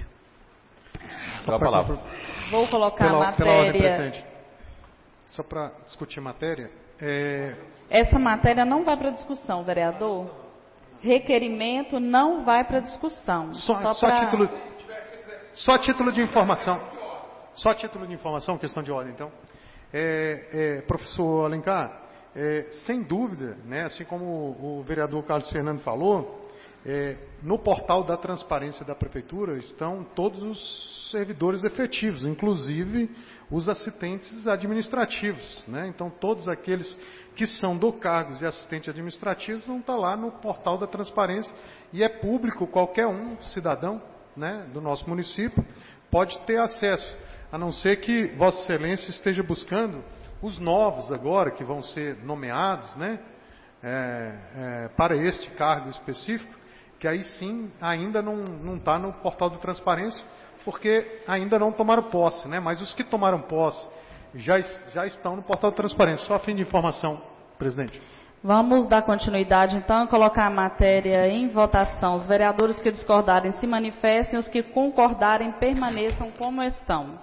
Só a palavra. Vou colocar pela, a matéria... Pela ordem, presidente. Só para discutir matéria... É... Essa matéria não vai para discussão, vereador. Requerimento não vai para discussão. Só, só, só, pra... título, só título de informação. Só título de informação, questão de ordem, então. É, é, professor Alencar, é, sem dúvida, né, assim como o, o vereador Carlos Fernando falou, é, no portal da transparência da prefeitura estão todos os servidores efetivos, inclusive os assistentes administrativos, né? Então todos aqueles que são do cargos de assistentes administrativos vão estar lá no portal da transparência e é público, qualquer um cidadão, né, do nosso município pode ter acesso, a não ser que Vossa Excelência esteja buscando os novos agora que vão ser nomeados, né, é, é, para este cargo específico, que aí sim ainda não está no portal da transparência, porque ainda não tomaram posse, né? Mas os que tomaram posse já, já estão no portal da transparência. Só a fim de informação, presidente. Vamos dar continuidade, então, e colocar a matéria em votação. Os vereadores que discordarem se manifestem, os que concordarem permaneçam como estão.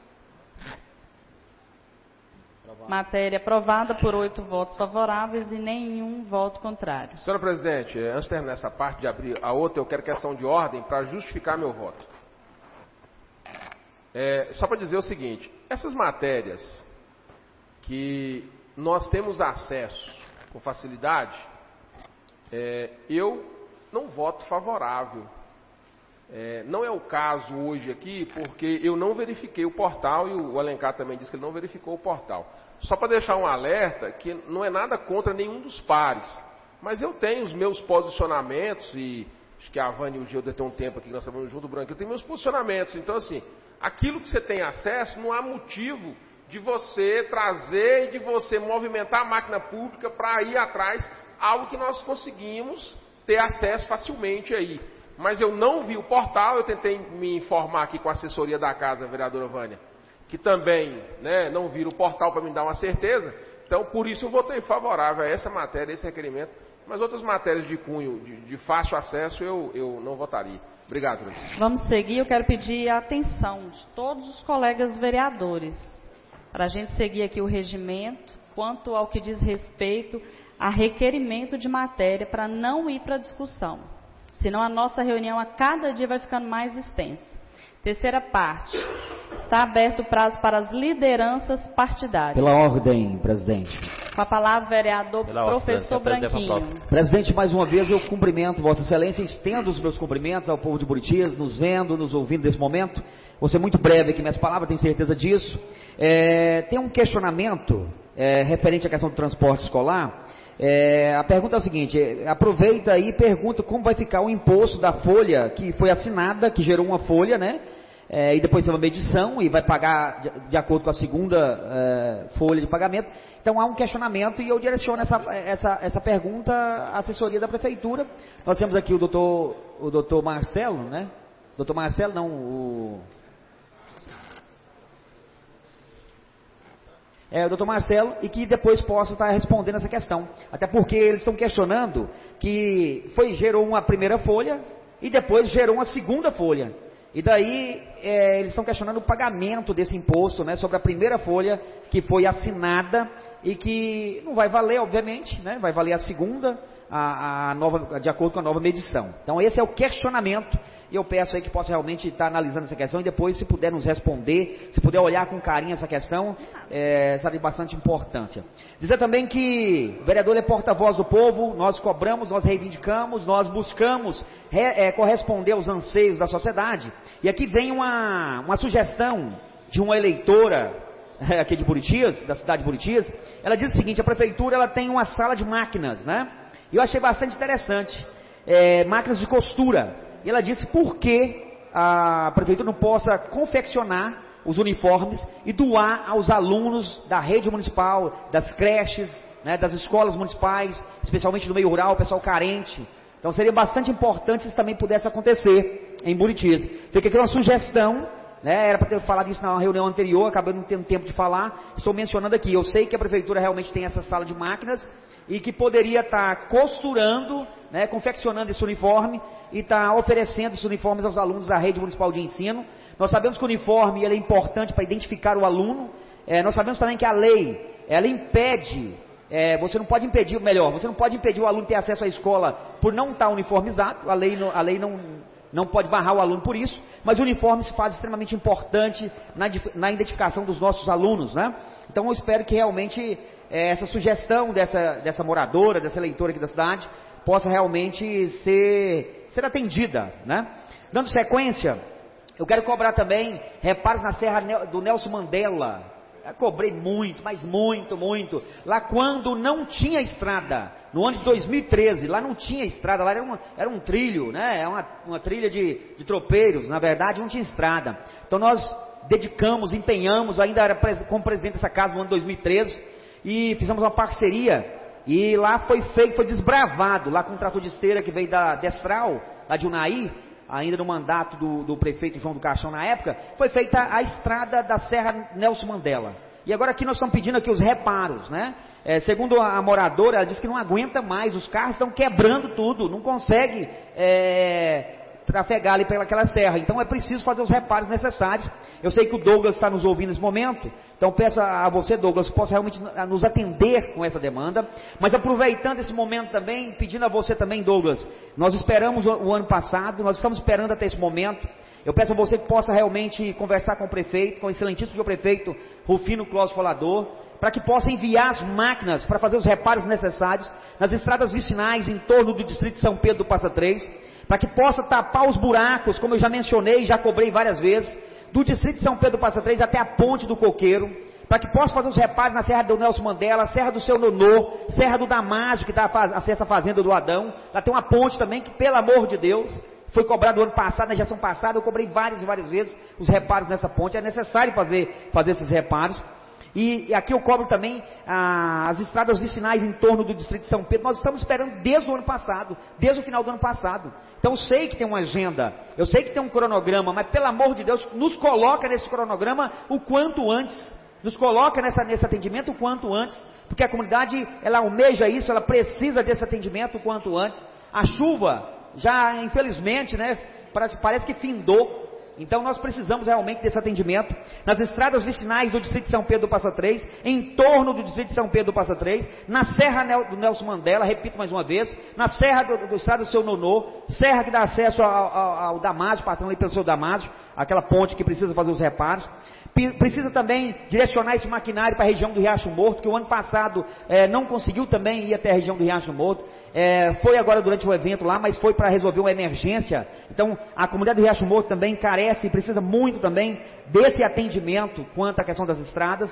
Matéria aprovada por oito votos favoráveis e nenhum voto contrário. Senhora presidente, antes de terminar essa parte de abrir a outra, eu quero questão de ordem para justificar meu voto. É, só para dizer o seguinte, essas matérias que nós temos acesso com facilidade, é, eu não voto favorável. É, não é o caso hoje aqui, porque eu não verifiquei o portal, e o Alencar também disse que ele não verificou o portal. Só para deixar um alerta, que não é nada contra nenhum dos pares, mas eu tenho os meus posicionamentos, e acho que a Vânia e o Gilda tem um tempo aqui que nós estamos junto do Branco, eu tenho meus posicionamentos, então assim, aquilo que você tem acesso, não há motivo de você trazer e de você movimentar a máquina pública para ir atrás, algo que nós conseguimos ter acesso facilmente aí. mas eu não vi o portal. Eu tentei me informar aqui com a assessoria da casa, vereadora Vânia, que também, né, não viram o portal para me dar uma certeza. Então, por isso eu votei favorável a essa matéria, esse requerimento. Mas outras matérias de cunho, de, de fácil acesso, eu, eu não votaria. Obrigado, presidente. Vamos seguir. Eu quero pedir a atenção de todos os colegas vereadores para a gente seguir aqui o regimento quanto ao que diz respeito a requerimento de matéria para não ir para a discussão. Senão a nossa reunião a cada dia vai ficando mais extensa. Terceira parte. Está aberto o prazo para as lideranças partidárias. Pela ordem, presidente. Com a palavra, vereador Pela professor ordem, Branquinho. Presidente, mais uma vez eu cumprimento Vossa Excelência, estendo os meus cumprimentos ao povo de Buritis, nos vendo, nos ouvindo nesse momento. Vou ser muito breve aqui, minhas palavras, tenho certeza disso. É, tem um questionamento é, referente à questão do transporte escolar. É, a pergunta é o seguinte, aproveita aí e pergunta como vai ficar o imposto da folha que foi assinada, que gerou uma folha, né? É, e depois tem uma medição e vai pagar de, de acordo com a segunda é, folha de pagamento. Então há um questionamento e eu direciono essa, essa, essa pergunta à assessoria da prefeitura. Nós temos aqui o doutor, o doutor Marcelo, né? Doutor Marcelo, não, o... É, o doutor Marcelo, e que depois possa estar respondendo essa questão. Até porque eles estão questionando que foi, gerou uma primeira folha e depois gerou uma segunda folha. E daí é, eles estão questionando o pagamento desse imposto, né, sobre a primeira folha que foi assinada e que não vai valer, obviamente, né, vai valer a segunda, a, a nova, de acordo com a nova medição. Então esse é o questionamento. E eu peço aí que possa realmente estar analisando essa questão e depois, se puder nos responder, se puder olhar com carinho essa questão, é, será de bastante importância. Dizer também que o vereador é porta-voz do povo, nós cobramos, nós reivindicamos, nós buscamos re, é, corresponder aos anseios da sociedade. E aqui vem uma, uma sugestão de uma eleitora é, aqui de Buritis, da cidade de Buritis. Ela diz o seguinte: a prefeitura ela tem uma sala de máquinas, né? E eu achei bastante interessante, é, máquinas de costura. E ela disse por que a prefeitura não possa confeccionar os uniformes e doar aos alunos da rede municipal, das creches, né, das escolas municipais, especialmente no meio rural, o pessoal carente. Então seria bastante importante se isso também pudesse acontecer em Buritis. Fica aqui uma sugestão, né, era para ter falado isso na reunião anterior, acabei não tendo tempo de falar, estou mencionando aqui. Eu sei que a prefeitura realmente tem essa sala de máquinas e que poderia estar costurando, né, confeccionando esse uniforme e está oferecendo esses uniformes aos alunos da rede municipal de ensino. Nós sabemos que o uniforme ele é importante para identificar o aluno. É, nós sabemos também que a lei, ela impede, é, você não pode impedir, melhor, você não pode impedir o aluno de ter acesso à escola por não estar uniformizado. A lei, a lei não, não pode barrar o aluno por isso, mas o uniforme se faz extremamente importante na, na identificação dos nossos alunos, né? Então eu espero que realmente é, essa sugestão dessa, dessa moradora, dessa eleitora aqui da cidade, possa realmente ser, ser atendida, né? Dando sequência, eu quero cobrar também reparos na Serra do Nelson Mandela. Eu cobrei muito, mas muito, muito. Lá quando não tinha estrada, no ano de dois mil e treze, lá não tinha estrada, lá era, uma, era um trilho, né? Era uma, uma trilha de, de tropeiros, na verdade não tinha estrada. Então nós dedicamos, empenhamos, ainda era como presidente dessa casa no ano de dois mil e treze, e fizemos uma parceria. E lá foi feito, foi desbravado, lá com um trator de esteira que veio da Destral, lá de Unaí, ainda no mandato do, do prefeito João do Caixão na época, foi feita a estrada da Serra Nelson Mandela. E agora aqui nós estamos pedindo aqui os reparos, né? É, segundo a moradora, ela disse que não aguenta mais, os carros estão quebrando tudo, não consegue é, trafegar ali pelaquela serra. Então é preciso fazer os reparos necessários. Eu sei que o Douglas está nos ouvindo nesse momento, então peço a você, Douglas, que possa realmente nos atender com essa demanda. Mas aproveitando esse momento também, pedindo a você também, Douglas, nós esperamos o, o ano passado, nós estamos esperando até esse momento. Eu peço a você que possa realmente conversar com o prefeito, com o excelentíssimo prefeito Rufino Clóvis Folador, para que possa enviar as máquinas para fazer os reparos necessários nas estradas vicinais em torno do distrito de São Pedro do Passa Três, para que possa tapar os buracos, como eu já mencionei, já cobrei várias vezes, do distrito de São Pedro do Passa Três até a Ponte do Coqueiro, para que possa fazer os reparos na Serra do Nelson Mandela, Serra do Seu Nonô, Serra do Damásio, que dá acesso à fazenda do Adão. Lá tem uma ponte também que, pelo amor de Deus, foi cobrado no ano passado, na gestão passada, eu cobrei várias e várias vezes os reparos nessa ponte. É necessário fazer, fazer esses reparos. E, e aqui eu cobro também ah, as estradas vicinais em torno do distrito de São Pedro. Nós estamos esperando desde o ano passado, desde o final do ano passado. Então eu sei que tem uma agenda, eu sei que tem um cronograma, mas pelo amor de Deus, nos coloca nesse cronograma o quanto antes. Nos coloca nessa, nesse atendimento o quanto antes, porque a comunidade, ela almeja isso, ela precisa desse atendimento o quanto antes. A chuva, já infelizmente, né, parece, parece que findou. Então nós precisamos realmente desse atendimento nas estradas vicinais do distrito de São Pedro do Passa Três, em torno do distrito de São Pedro do Passa Três, na Serra do Nelson Mandela, repito mais uma vez, na Serra do, do Estrada do Seu Nonô, serra que dá acesso ao, ao, ao Damásio, passando ali pelo seu Damásio, aquela ponte que precisa fazer os reparos. Precisa também direcionar esse maquinário para a região do Riacho Morto, que o ano passado é, não conseguiu também ir até a região do Riacho Morto. É, foi agora durante o evento lá, mas foi para resolver uma emergência. Então a comunidade do Riacho Morto também carece e precisa muito também desse atendimento quanto à questão das estradas.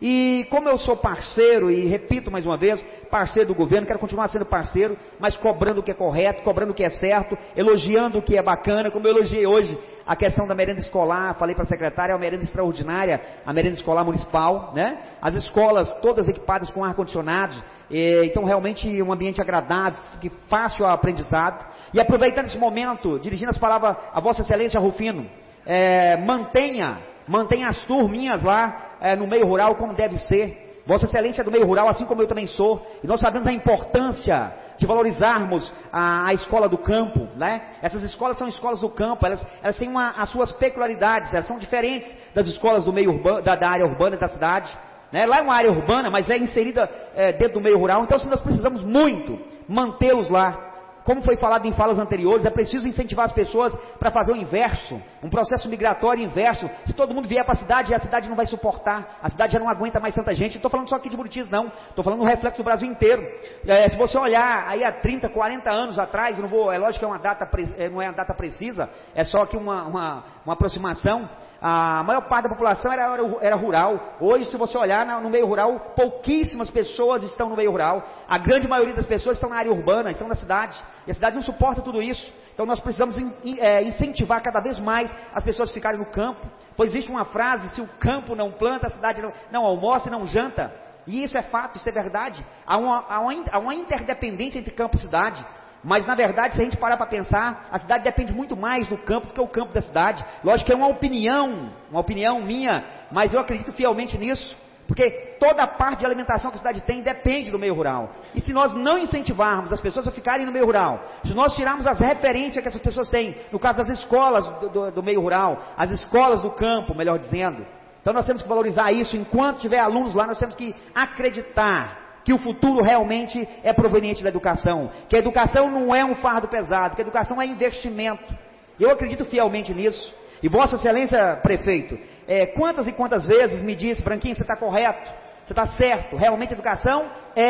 E como eu sou parceiro, e repito mais uma vez, parceiro do governo, quero continuar sendo parceiro, mas cobrando o que é correto, cobrando o que é certo, elogiando o que é bacana, como eu elogiei hoje a questão da merenda escolar, falei para a secretária, é uma merenda extraordinária, a merenda escolar municipal, né? As escolas todas equipadas com ar-condicionado, então realmente um ambiente agradável, que fácil ao aprendizado. E aproveitando esse momento, dirigindo as palavras a Vossa Excelência Rufino, é, mantenha, mantenha as turminhas lá, É, no meio rural como deve ser. Vossa Excelência é do meio rural, assim como eu também sou, e nós sabemos a importância de valorizarmos a, a escola do campo, né? Essas escolas são escolas do campo, elas, elas têm uma, as suas peculiaridades, elas são diferentes das escolas do meio urbano, da, da área urbana da cidade, né? Lá é uma área urbana, mas é inserida é, dentro do meio rural, então assim, nós precisamos muito mantê-los lá. Como foi falado em falas anteriores, é preciso incentivar as pessoas para fazer o inverso, um processo migratório inverso. Se todo mundo vier para a cidade, a cidade não vai suportar, a cidade já não aguenta mais tanta gente. Não estou falando só aqui de Buritis, não, estou falando no reflexo do Brasil inteiro. É, se você olhar aí há trinta, quarenta anos atrás, não vou, é lógico que é uma data, não é uma data precisa, é só aqui uma, uma, uma aproximação. A maior parte da população era, era rural. Hoje, se você olhar no meio rural, pouquíssimas pessoas estão no meio rural. A grande maioria das pessoas estão na área urbana, estão na cidade. E a cidade não suporta tudo isso. Então nós precisamos in, in, é, incentivar cada vez mais as pessoas a ficarem no campo. Pois existe uma frase, se o campo não planta, a cidade não, não almoça e não janta. E isso é fato, isso é verdade. Há uma, há uma, há uma interdependência entre campo e cidade. Mas na verdade, se a gente parar para pensar, a cidade depende muito mais do campo do que o campo da cidade. Lógico que é uma opinião, uma opinião minha, mas eu acredito fielmente nisso, porque toda a parte de alimentação que a cidade tem depende do meio rural. E se nós não incentivarmos as pessoas a ficarem no meio rural, se nós tirarmos as referências que essas pessoas têm, no caso das escolas do, do, do meio rural, as escolas do campo, melhor dizendo, então nós temos que valorizar isso. Enquanto tiver alunos lá, nós temos que acreditar que o futuro realmente é proveniente da educação, que a educação não é um fardo pesado, que a educação é investimento. Eu acredito fielmente nisso. E Vossa Excelência Prefeito, é, quantas e quantas vezes me disse, Branquinho, você está correto, você está certo, realmente a educação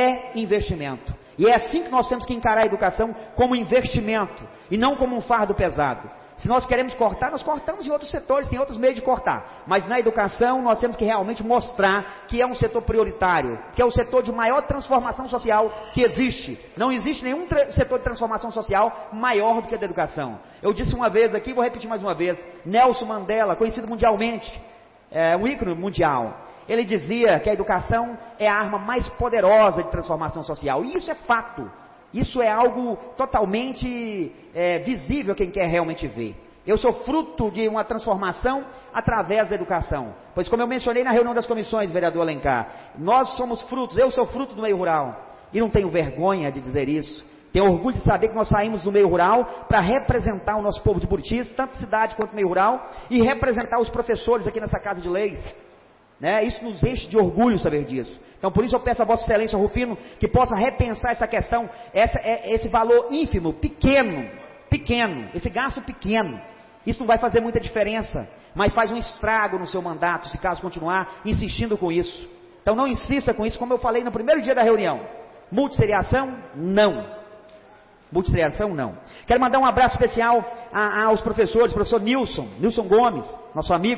é investimento. E é assim que nós temos que encarar a educação, como investimento, e não como um fardo pesado. Se nós queremos cortar, nós cortamos em outros setores, tem outros meios de cortar. Mas na educação nós temos que realmente mostrar que é um setor prioritário, que é o setor de maior transformação social que existe. Não existe nenhum setor de transformação social maior do que a da educação. Eu disse uma vez aqui, vou repetir mais uma vez, Nelson Mandela, conhecido mundialmente, é um ícone mundial. Ele dizia que a educação é a arma mais poderosa de transformação social. E isso é fato. Isso é algo totalmente é, visível a quem quer realmente ver. Eu sou fruto de uma transformação através da educação. Pois como eu mencionei na reunião das comissões, vereador Alencar, nós somos frutos, eu sou fruto do meio rural. E não tenho vergonha de dizer isso. Tenho orgulho de saber que nós saímos do meio rural para representar o nosso povo de Buritis, tanto cidade quanto meio rural, e representar os professores aqui nessa Casa de Leis. Né? Isso nos enche de orgulho saber disso. Então por isso eu peço a Vossa Excelência Rufino que possa repensar essa questão, essa, esse valor ínfimo, pequeno, pequeno, esse gasto pequeno. Isso não vai fazer muita diferença, mas faz um estrago no seu mandato, se caso continuar insistindo com isso. Então não insista com isso, como eu falei no primeiro dia da reunião. Multisseriação, não. Multisseriação, não. Quero mandar um abraço especial a, aos professores, professor Nilson, Nilson Gomes, nosso amigo,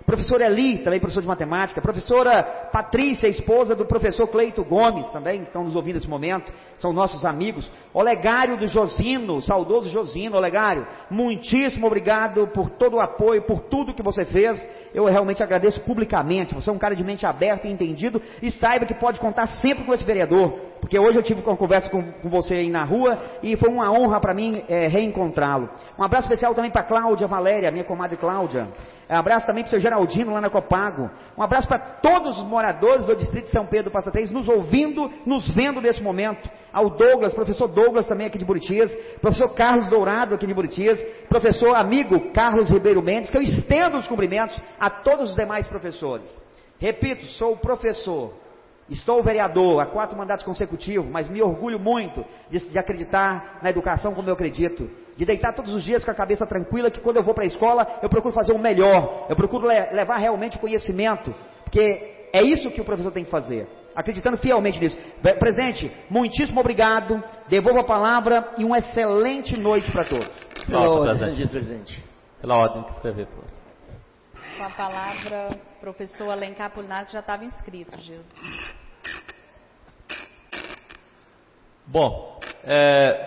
professora Eli, também professor de matemática, professora Patrícia, esposa do professor Cleito Gomes, também, que estão nos ouvindo nesse momento, são nossos amigos. Olegário do Josino, saudoso Josino, Olegário, muitíssimo obrigado por todo o apoio, por tudo que você fez. Eu realmente agradeço publicamente. Você é um cara de mente aberta e entendido, e saiba que pode contar sempre com esse vereador, porque hoje eu tive uma conversa com, com você aí na rua, e foi uma honra para mim é, reencontrá-lo. Um abraço especial também para Cláudia Valéria, minha comadre Cláudia. Um abraço também para o seu Geraldino lá na Copago. Um abraço para todos os moradores do distrito de São Pedro do Passa Três, nos ouvindo, nos vendo nesse momento. Ao Douglas, professor Douglas também aqui de Buritias, professor Carlos Dourado aqui de Buritias, professor amigo Carlos Ribeiro Mendes, que eu estendo os cumprimentos a todos os demais professores. Repito, sou professor, estou vereador há quatro mandatos consecutivos, mas me orgulho muito de, de acreditar na educação como eu acredito, de deitar todos os dias com a cabeça tranquila, que quando eu vou para a escola, eu procuro fazer o melhor, eu procuro le- levar realmente conhecimento, porque é isso que o professor tem que fazer, acreditando fielmente nisso. Presidente, muitíssimo obrigado, devolvo a palavra e uma excelente noite para todos. Pela ordem, presidente. presidente. Pela ordem que escrever, professor. Com a palavra, professor Alencar Polinato, que já estava inscrito, Gildo. Bom, é,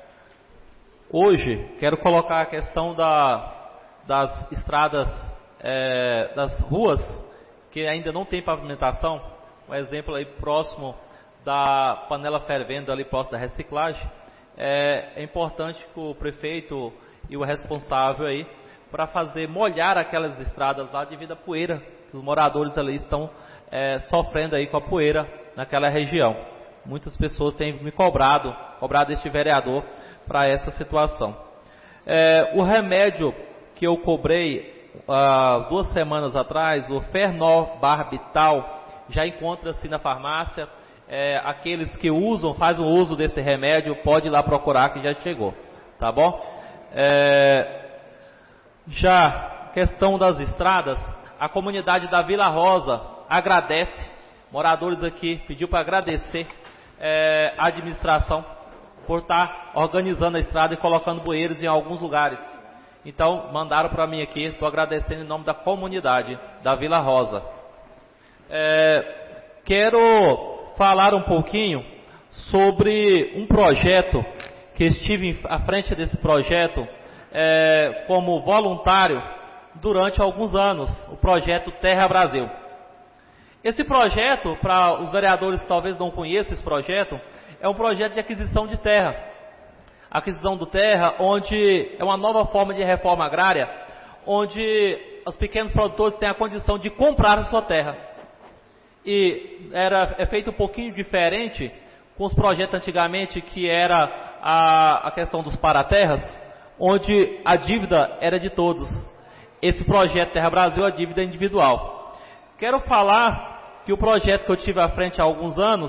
hoje quero colocar a questão da, das estradas, é, das ruas que ainda não tem pavimentação. Um exemplo aí próximo da panela fervendo ali próximo da reciclagem. É, é importante que o prefeito e o responsável aí para fazer molhar aquelas estradas lá devido à poeira, que os moradores ali estão é, sofrendo aí com a poeira naquela região. Muitas pessoas têm me cobrado, cobrado este vereador para essa situação. É, o remédio que eu cobrei há duas semanas atrás, o Fenobarbital, já encontra-se na farmácia. É, aqueles que usam, fazem o uso desse remédio, pode ir lá procurar que já chegou, tá bom? É, já questão das estradas, a comunidade da Vila Rosa agradece, moradores aqui pediu para agradecer é, a administração por estar organizando a estrada e colocando bueiros em alguns lugares. Então mandaram para mim aqui, estou agradecendo em nome da comunidade da Vila Rosa. É, quero falar um pouquinho sobre um projeto que estive à frente desse projeto é, como voluntário durante alguns anos, o projeto Terra Brasil. Esse projeto, para os vereadores que talvez não conheçam esse projeto, é um projeto de aquisição de terra. Aquisição de terra, onde é uma nova forma de reforma agrária, onde os pequenos produtores têm a condição de comprar a sua terra. E era, é feito um pouquinho diferente com os projetos antigamente, que era a, a questão dos paraterras, onde a dívida era de todos. Esse projeto Terra Brasil, a dívida é individual. Quero falar que o projeto que eu tive à frente há alguns anos,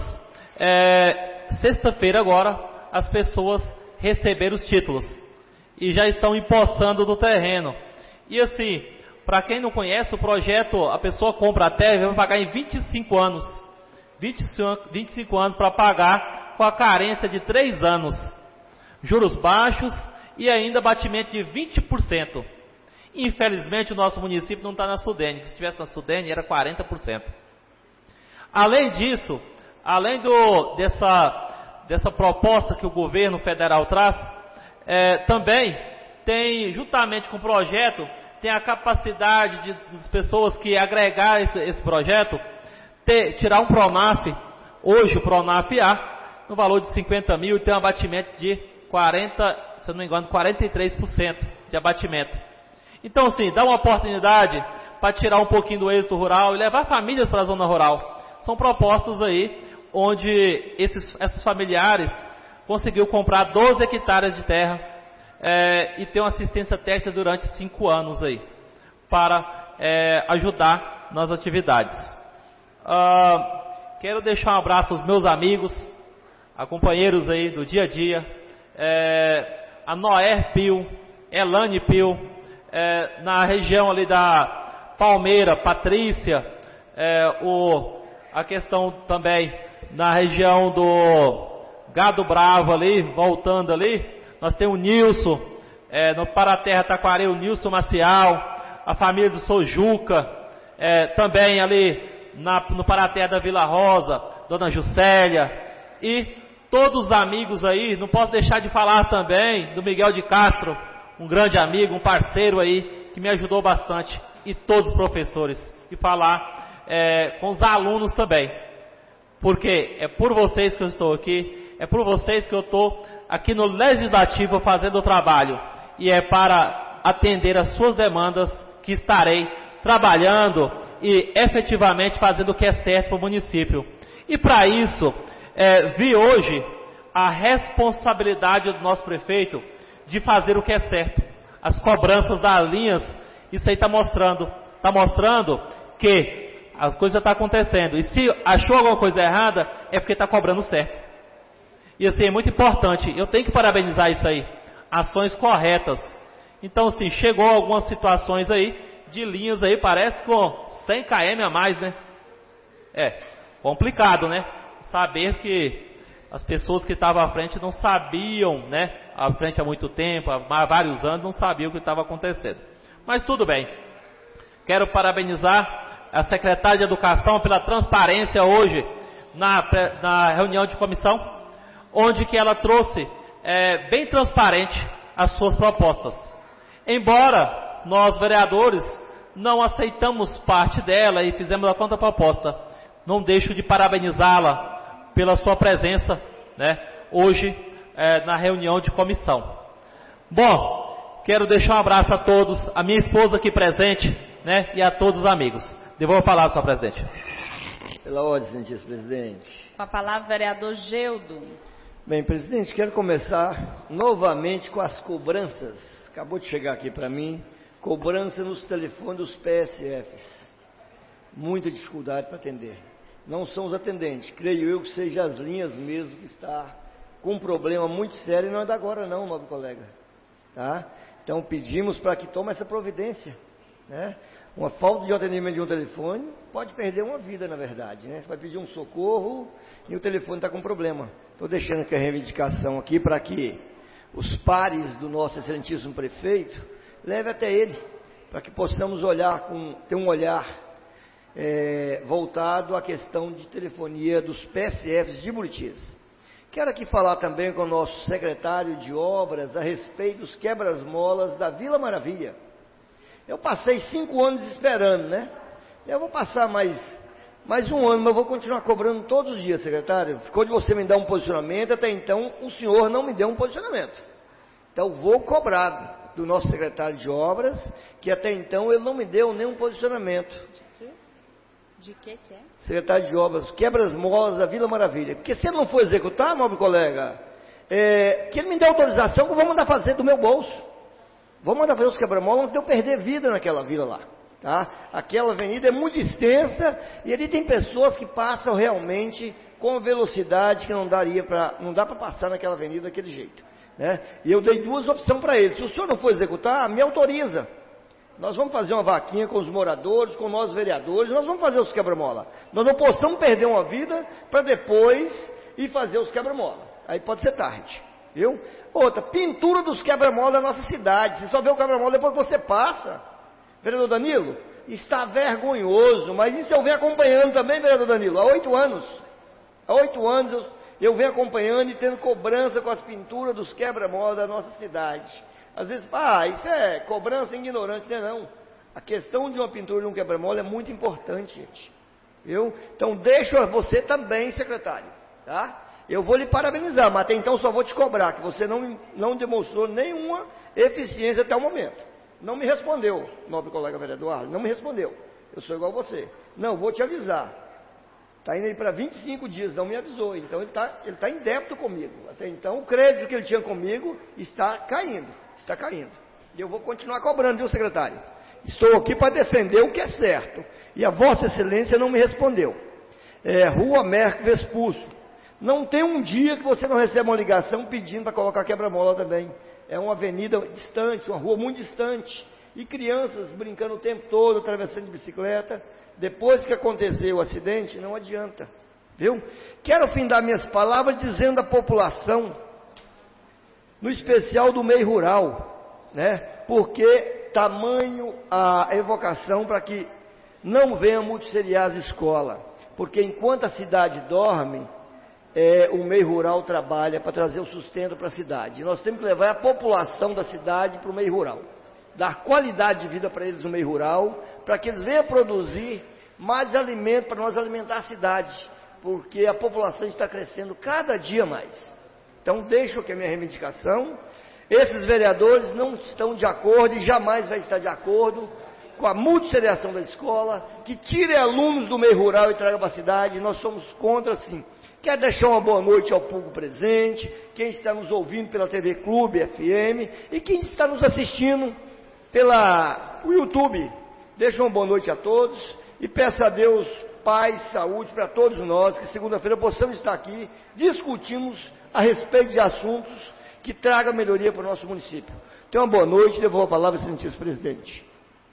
é, sexta-feira agora, as pessoas receberam os títulos e já estão empossando do terreno. E assim, para quem não conhece o projeto, a pessoa compra a terra e vai pagar em vinte e cinco anos. vinte e cinco anos para pagar com a carência de três anos. Juros baixos e ainda batimento de vinte por cento. Infelizmente o nosso município não está na Sudene, que se estivesse na Sudene era quarenta por cento. Além disso, além do, dessa, dessa proposta que o governo federal traz, é, também tem, juntamente com o projeto, tem a capacidade de, das pessoas que agregar esse, esse projeto, ter, tirar um Pronaf, hoje o Pronaf A, no valor de cinquenta mil, e ter um abatimento de quarenta, se eu não me engano, quarenta e três por cento de abatimento. Então, sim, dá uma oportunidade para tirar um pouquinho do êxito rural e levar famílias para a zona rural. São propostas aí, onde esses, esses familiares conseguiram comprar doze hectares de terra é, e ter uma assistência técnica durante cinco anos aí, para é, ajudar nas atividades. Ah, quero deixar um abraço aos meus amigos, a companheiros aí do dia a dia, é, a Noé Pio, Elane Pio, é, na região ali da Palmeira, Patrícia, é, o, a questão também na região do Gado Bravo ali, voltando ali, nós temos o Nilson, é, no Paraterra Taquari, o Nilson Maciel, a família do Sojuca, é, também ali na, no Paraté da Vila Rosa, Dona Juscelia e todos os amigos aí. Não posso deixar de falar também do Miguel de Castro, um grande amigo, um parceiro aí, que me ajudou bastante, e todos os professores, e falar é, com os alunos também, porque é por vocês que eu estou aqui, é por vocês que eu estou aqui no Legislativo fazendo o trabalho, e é para atender as suas demandas que estarei trabalhando e efetivamente fazendo o que é certo para o município. E para isso, é, vi hoje a responsabilidade do nosso prefeito de fazer o que é certo. As cobranças das linhas, isso aí está mostrando, está mostrando que as coisas estão acontecendo. E se achou alguma coisa errada, é porque está cobrando certo. E assim, é muito importante, eu tenho que parabenizar isso aí. Ações corretas. Então, assim, chegou algumas situações aí, de linhas aí, parece com cem quilômetros a mais, né? É, complicado, né? Saber que as pessoas que estavam à frente não sabiam, né? À frente há muito tempo, há vários anos, não sabiam o que estava acontecendo. Mas tudo bem. Quero parabenizar a secretária de Educação pela transparência hoje na, na reunião de comissão, onde que ela trouxe é, bem transparente as suas propostas. Embora nós, vereadores, não aceitamos parte dela e fizemos a contraproposta, não deixo de parabenizá-la pela sua presença, né, hoje é, na reunião de comissão. Bom, quero deixar um abraço a todos, a minha esposa aqui presente, né, e a todos os amigos. Devolvo a palavra, senhor presidente. Pela ordem, senhor presidente. Com a palavra, vereador Geudo. Bem, presidente, quero começar novamente com as cobranças. Acabou de chegar aqui para mim, cobrança nos telefones dos P S Fs. Muita dificuldade para atender. Não são os atendentes, creio eu que seja as linhas mesmo que está com um problema muito sério, e não é da agora não, nobre colega. Tá? Então pedimos para que tome essa providência, né? Uma falta de atendimento de um telefone pode perder uma vida, na verdade, né? Você vai pedir um socorro e o telefone está com problema. Estou deixando aqui a reivindicação aqui para que os pares do nosso excelentíssimo prefeito leve até ele, para que possamos olhar com, ter um olhar é, voltado à questão de telefonia dos P S Fs de Buritis. Quero aqui falar também com o nosso secretário de obras a respeito dos quebras-molas da Vila Maravilha. Eu passei cinco anos esperando, né? Eu vou passar mais, mais um ano, mas eu vou continuar cobrando todos os dias, secretário. Ficou de você me dar um posicionamento, até então o senhor não me deu um posicionamento. Então vou cobrar do nosso secretário de obras, que até então ele não me deu nenhum posicionamento. De quê? De quê que é? Secretário de obras, quebras-molas da Vila Maravilha. Porque se ele não for executar, nobre colega, é, que ele me dê autorização que eu vou mandar fazer do meu bolso. Vou mandar fazer os quebra-molas antes de eu perder vida naquela vila lá, tá? Aquela avenida é muito extensa e ali tem pessoas que passam realmente com velocidade que não daria para, não dá para passar naquela avenida daquele jeito, né? E eu dei duas opções para ele. Se o senhor não for executar, me autoriza. Nós vamos fazer uma vaquinha com os moradores, com nós vereadores, nós vamos fazer os quebra-mola. Nós não possamos perder uma vida para depois ir fazer os quebra-mola. Aí pode ser tarde. Viu? Outra, pintura dos quebra-mola da nossa cidade. Você só vê o quebra-mola depois que você passa. Vereador Danilo, está vergonhoso, mas isso eu venho acompanhando também, vereador Danilo, há oito anos. Há oito anos eu, eu venho acompanhando e tendo cobrança com as pinturas dos quebra-mola da nossa cidade. Às vezes, ah, isso é cobrança ignorante, não é não. A questão de uma pintura de um quebra-mola é muito importante, gente. Viu? Então deixa você também, secretário, tá? Eu vou lhe parabenizar, mas até então só vou te cobrar, que você não, não demonstrou nenhuma eficiência até o momento. Não me respondeu, nobre colega vereador, não me respondeu. Eu sou igual a você. Não, vou te avisar. Está indo aí para vinte e cinco dias, não me avisou. Então ele está ele tá em débito comigo. Até então o crédito que ele tinha comigo está caindo, está caindo. E eu vou continuar cobrando, viu, secretário? Estou aqui para defender o que é certo. E a Vossa Excelência não me respondeu. É, Rua Merco Vespúcio. Não tem um dia que você não receba uma ligação pedindo para colocar quebra-mola também. É uma avenida distante, uma rua muito distante. E crianças brincando o tempo todo, atravessando de bicicleta. Depois que aconteceu o acidente, não adianta. Viu? Quero findar minhas palavras dizendo à população, no especial do meio rural, né? Porque tamanho a evocação para que não venham multisseriar as escolas, porque enquanto a cidade dorme, é, o meio rural trabalha para trazer o sustento para a cidade. E nós temos que levar a população da cidade para o meio rural, dar qualidade de vida para eles no meio rural, para que eles venham produzir mais alimento para nós alimentar a cidade, porque a população está crescendo cada dia mais. Então deixo aqui a minha reivindicação. Esses vereadores não estão de acordo e jamais vai estar de acordo com a multisseriação da escola, que tire alunos do meio rural e traga para a cidade. Nós somos contra, sim. Quero deixar uma boa noite ao público presente, quem está nos ouvindo pela T V Clube F M e quem está nos assistindo pela o YouTube. Deixo uma boa noite a todos e peço a Deus paz, saúde para todos nós, que segunda-feira possamos estar aqui discutimos a respeito de assuntos que tragam melhoria para o nosso município. Tenha uma boa noite, devolvo a palavra, excelentíssimo presidente.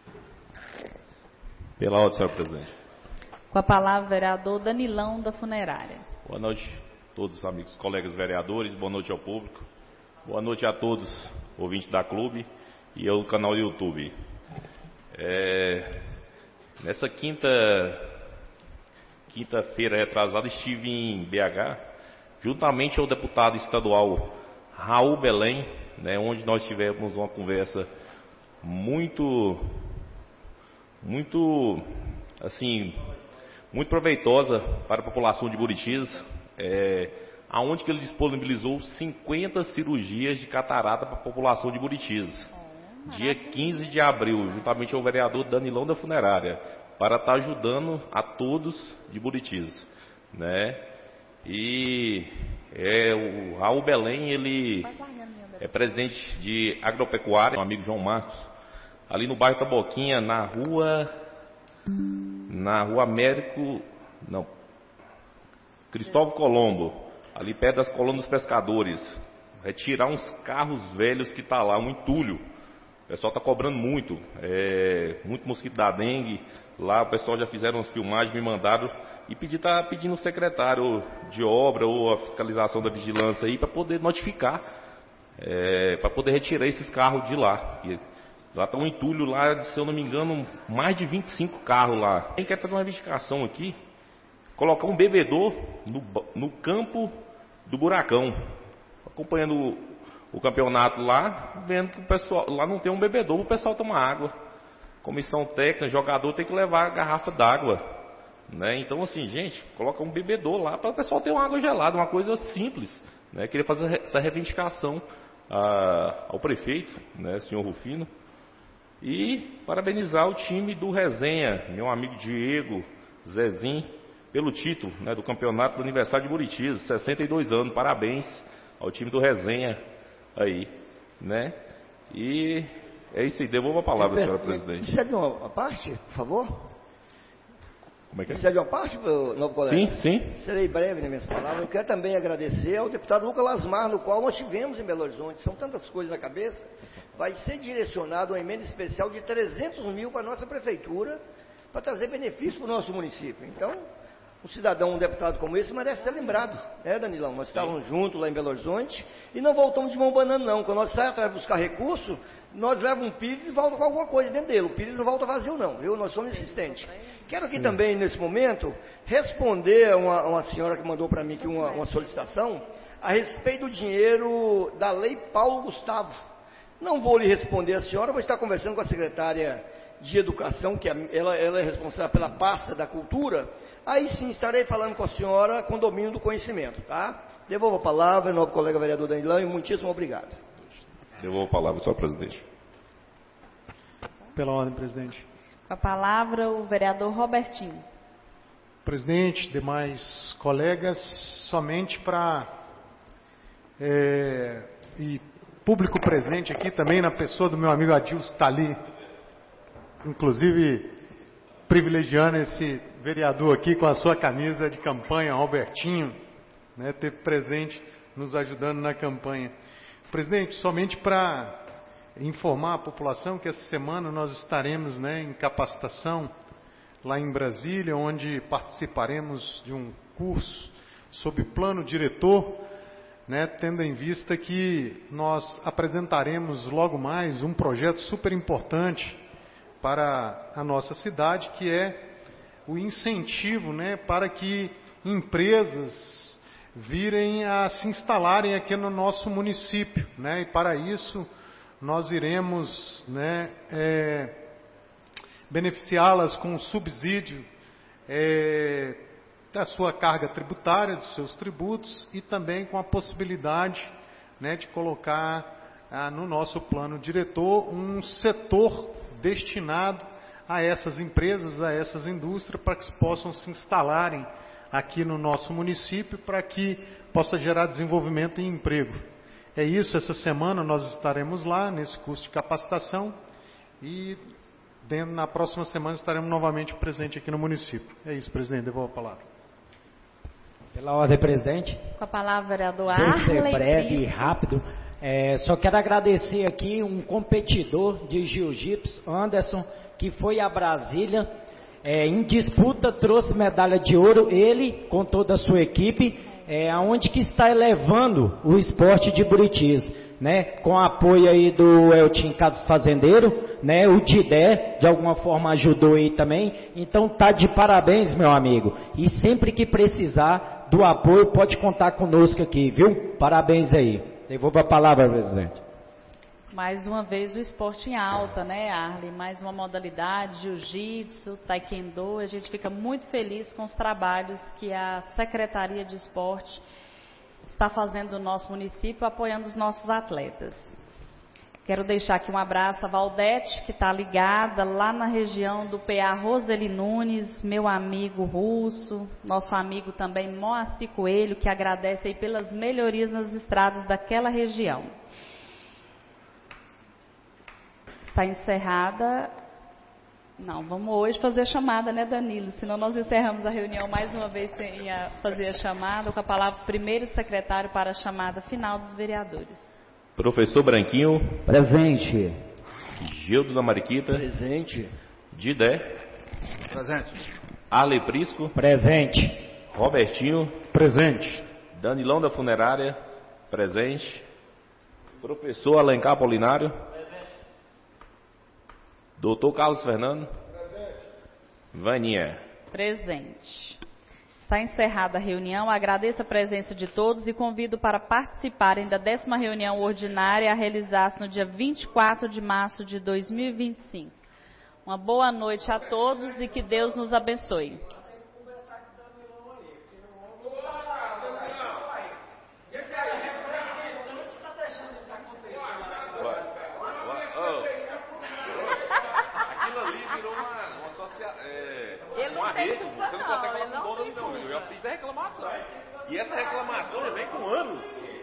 Pela ordem, senhor presidente. Com a palavra, o vereador Danilão, da Funerária. Boa noite a todos os amigos, colegas vereadores, boa noite ao público, boa noite a todos, ouvintes da Clube e ao canal do YouTube. É, nessa quinta, quinta-feira retrasada, estive em B H, juntamente ao deputado estadual Raul Belém, né, onde nós tivemos uma conversa muito, muito, assim, muito proveitosa para a população de Buritis, é, aonde que ele disponibilizou cinquenta cirurgias de catarata para a população de Buritis, dia quinze de abril, juntamente ao vereador Danilão da Funerária, para estar ajudando a todos de Buritis, né? E é, o Raul Belém, ele é presidente de agropecuária, meu amigo João Marcos, ali no bairro Taboquinha, na rua, na rua Américo, não, Cristóvão Colombo, ali perto das colônias dos pescadores, retirar uns carros velhos que tá lá, um entulho. O pessoal está cobrando muito, é, muito mosquito da dengue. Lá o pessoal já fizeram umas filmagens, me mandaram e pedi, tá pedindo o secretário de obra ou a fiscalização da vigilância aí para poder notificar, é, para poder retirar esses carros de lá. E lá está um entulho lá, se eu não me engano, mais de vinte e cinco carros lá. Quem quer fazer uma reivindicação aqui, colocar um bebedouro no, no campo do Buracão, acompanhando o, o campeonato lá, vendo que o pessoal lá não tem um bebedouro, o pessoal toma água. Comissão técnica, jogador tem que levar a garrafa d'água, né? Então assim, gente, coloca um bebedouro lá para o pessoal ter uma água gelada, uma coisa simples, né? Queria fazer essa reivindicação ah, ao prefeito, né, senhor Rufino, e parabenizar o time do Resenha, meu amigo Diego, Zezinho, pelo título, né, do campeonato do aniversário de Buritis, sessenta e dois anos, parabéns ao time do Resenha aí, né? E é isso aí, devolvo a palavra, senhora presidente. Me cede uma parte, por favor? Como é que é? Me cede uma parte, meu novo colega? Sim, sim. Serei breve nas minhas palavras. Eu quero também agradecer ao deputado Lucas Lasmar, no qual nós tivemos em Belo Horizonte. São tantas coisas na cabeça. Vai ser direcionado uma emenda especial de trezentos mil para a nossa prefeitura, para trazer benefício para o nosso município. Então, um cidadão, um deputado como esse, merece ser lembrado, né, Danilão? Nós estávamos juntos lá em Belo Horizonte e não voltamos de mão banana, não. Quando nós saímos atrás de buscar recurso, nós levamos um Pires e volta com alguma coisa dentro dele. O Pires não volta vazio, não, viu? Nós somos insistentes. Quero aqui também, nesse momento, responder a uma, uma senhora que mandou para mim aqui uma, uma solicitação a respeito do dinheiro da Lei Paulo Gustavo. Não vou lhe responder a senhora, vou estar conversando com a secretária de Educação, que ela, ela é responsável pela pasta da cultura. Aí sim estarei falando com a senhora com domínio do conhecimento, tá? Devolvo a palavra, novo colega vereador Danilão, e muitíssimo obrigado. Devolvo a palavra, senhor presidente. Pela ordem, presidente. Com a palavra, o vereador Robertinho. Presidente, demais colegas, somente para é, e público presente aqui também, na pessoa do meu amigo Adilson está ali, inclusive privilegiando esse vereador aqui com a sua camisa de campanha, Robertinho, né, teve presente nos ajudando na campanha. Presidente, somente para informar a população que essa semana nós estaremos, né, em capacitação lá em Brasília, onde participaremos de um curso sobre plano diretor, né, tendo em vista que nós apresentaremos logo mais um projeto super importante para a nossa cidade, que é o incentivo, né, para que empresas virem a se instalarem aqui no nosso município, né, e para isso nós iremos, né, é, beneficiá-las com subsídio é, da sua carga tributária, dos seus tributos, e também com a possibilidade, né, de colocar ah, no nosso plano diretor um setor destinado a essas empresas, a essas indústrias, para que possam se instalarem aqui no nosso município, para que possa gerar desenvolvimento e emprego. É isso, essa semana nós estaremos lá nesse curso de capacitação e dentro, na próxima semana estaremos novamente presentes aqui no município. É isso, presidente, devolvo a palavra. Pela ordem, presidente. Com a palavra, vereador Vou ser Arley breve e Prisco. rápido. É, só quero agradecer aqui um competidor de jiu-jitsu, Anderson, que foi a Brasília, é, em disputa, trouxe medalha de ouro, ele com toda a sua equipe, é, aonde que está elevando o esporte de Buritis, né, com apoio aí do Eltim Casas Fazendeiro, né, o Didé, de alguma forma ajudou aí também, então tá de parabéns, meu amigo, e sempre que precisar do apoio, pode contar conosco aqui, viu? Parabéns aí. Devolvo a palavra, presidente. Mais uma vez o esporte em alta, né, Arley? Mais uma modalidade, jiu-jitsu, taekwondo. A gente fica muito feliz com os trabalhos que a Secretaria de Esporte está fazendo no nosso município, apoiando os nossos atletas. Quero deixar aqui um abraço a Valdete, que está ligada lá na região do P A Roseli Nunes, meu amigo Russo, nosso amigo também Moacir Coelho, que agradece aí pelas melhorias nas estradas daquela região. Está encerrada. Não, vamos hoje fazer a chamada, né, Danilo? Senão nós encerramos a reunião mais uma vez sem fazer a chamada, com a palavra primeiro secretário para a chamada final dos vereadores. Professor Branquinho. Presente. Gildo da Mariquita. Presente. Didé. Presente. Arley Prisco. Presente. Robertinho. Presente. Danilão da Funerária. Presente. Professor Alencar Apolinário. Doutor Carlos Fernando. Presente. Vaninha. Presente. Está encerrada a reunião. Agradeço a presença de todos e convido para participarem da décima reunião ordinária a realizar-se no dia vinte e quatro de março de dois mil e vinte e cinco. Uma boa noite a todos e que Deus nos abençoe. Você não consegue falar com dono, não. Eu já fiz a reclamação. E essa reclamação já vem com anos.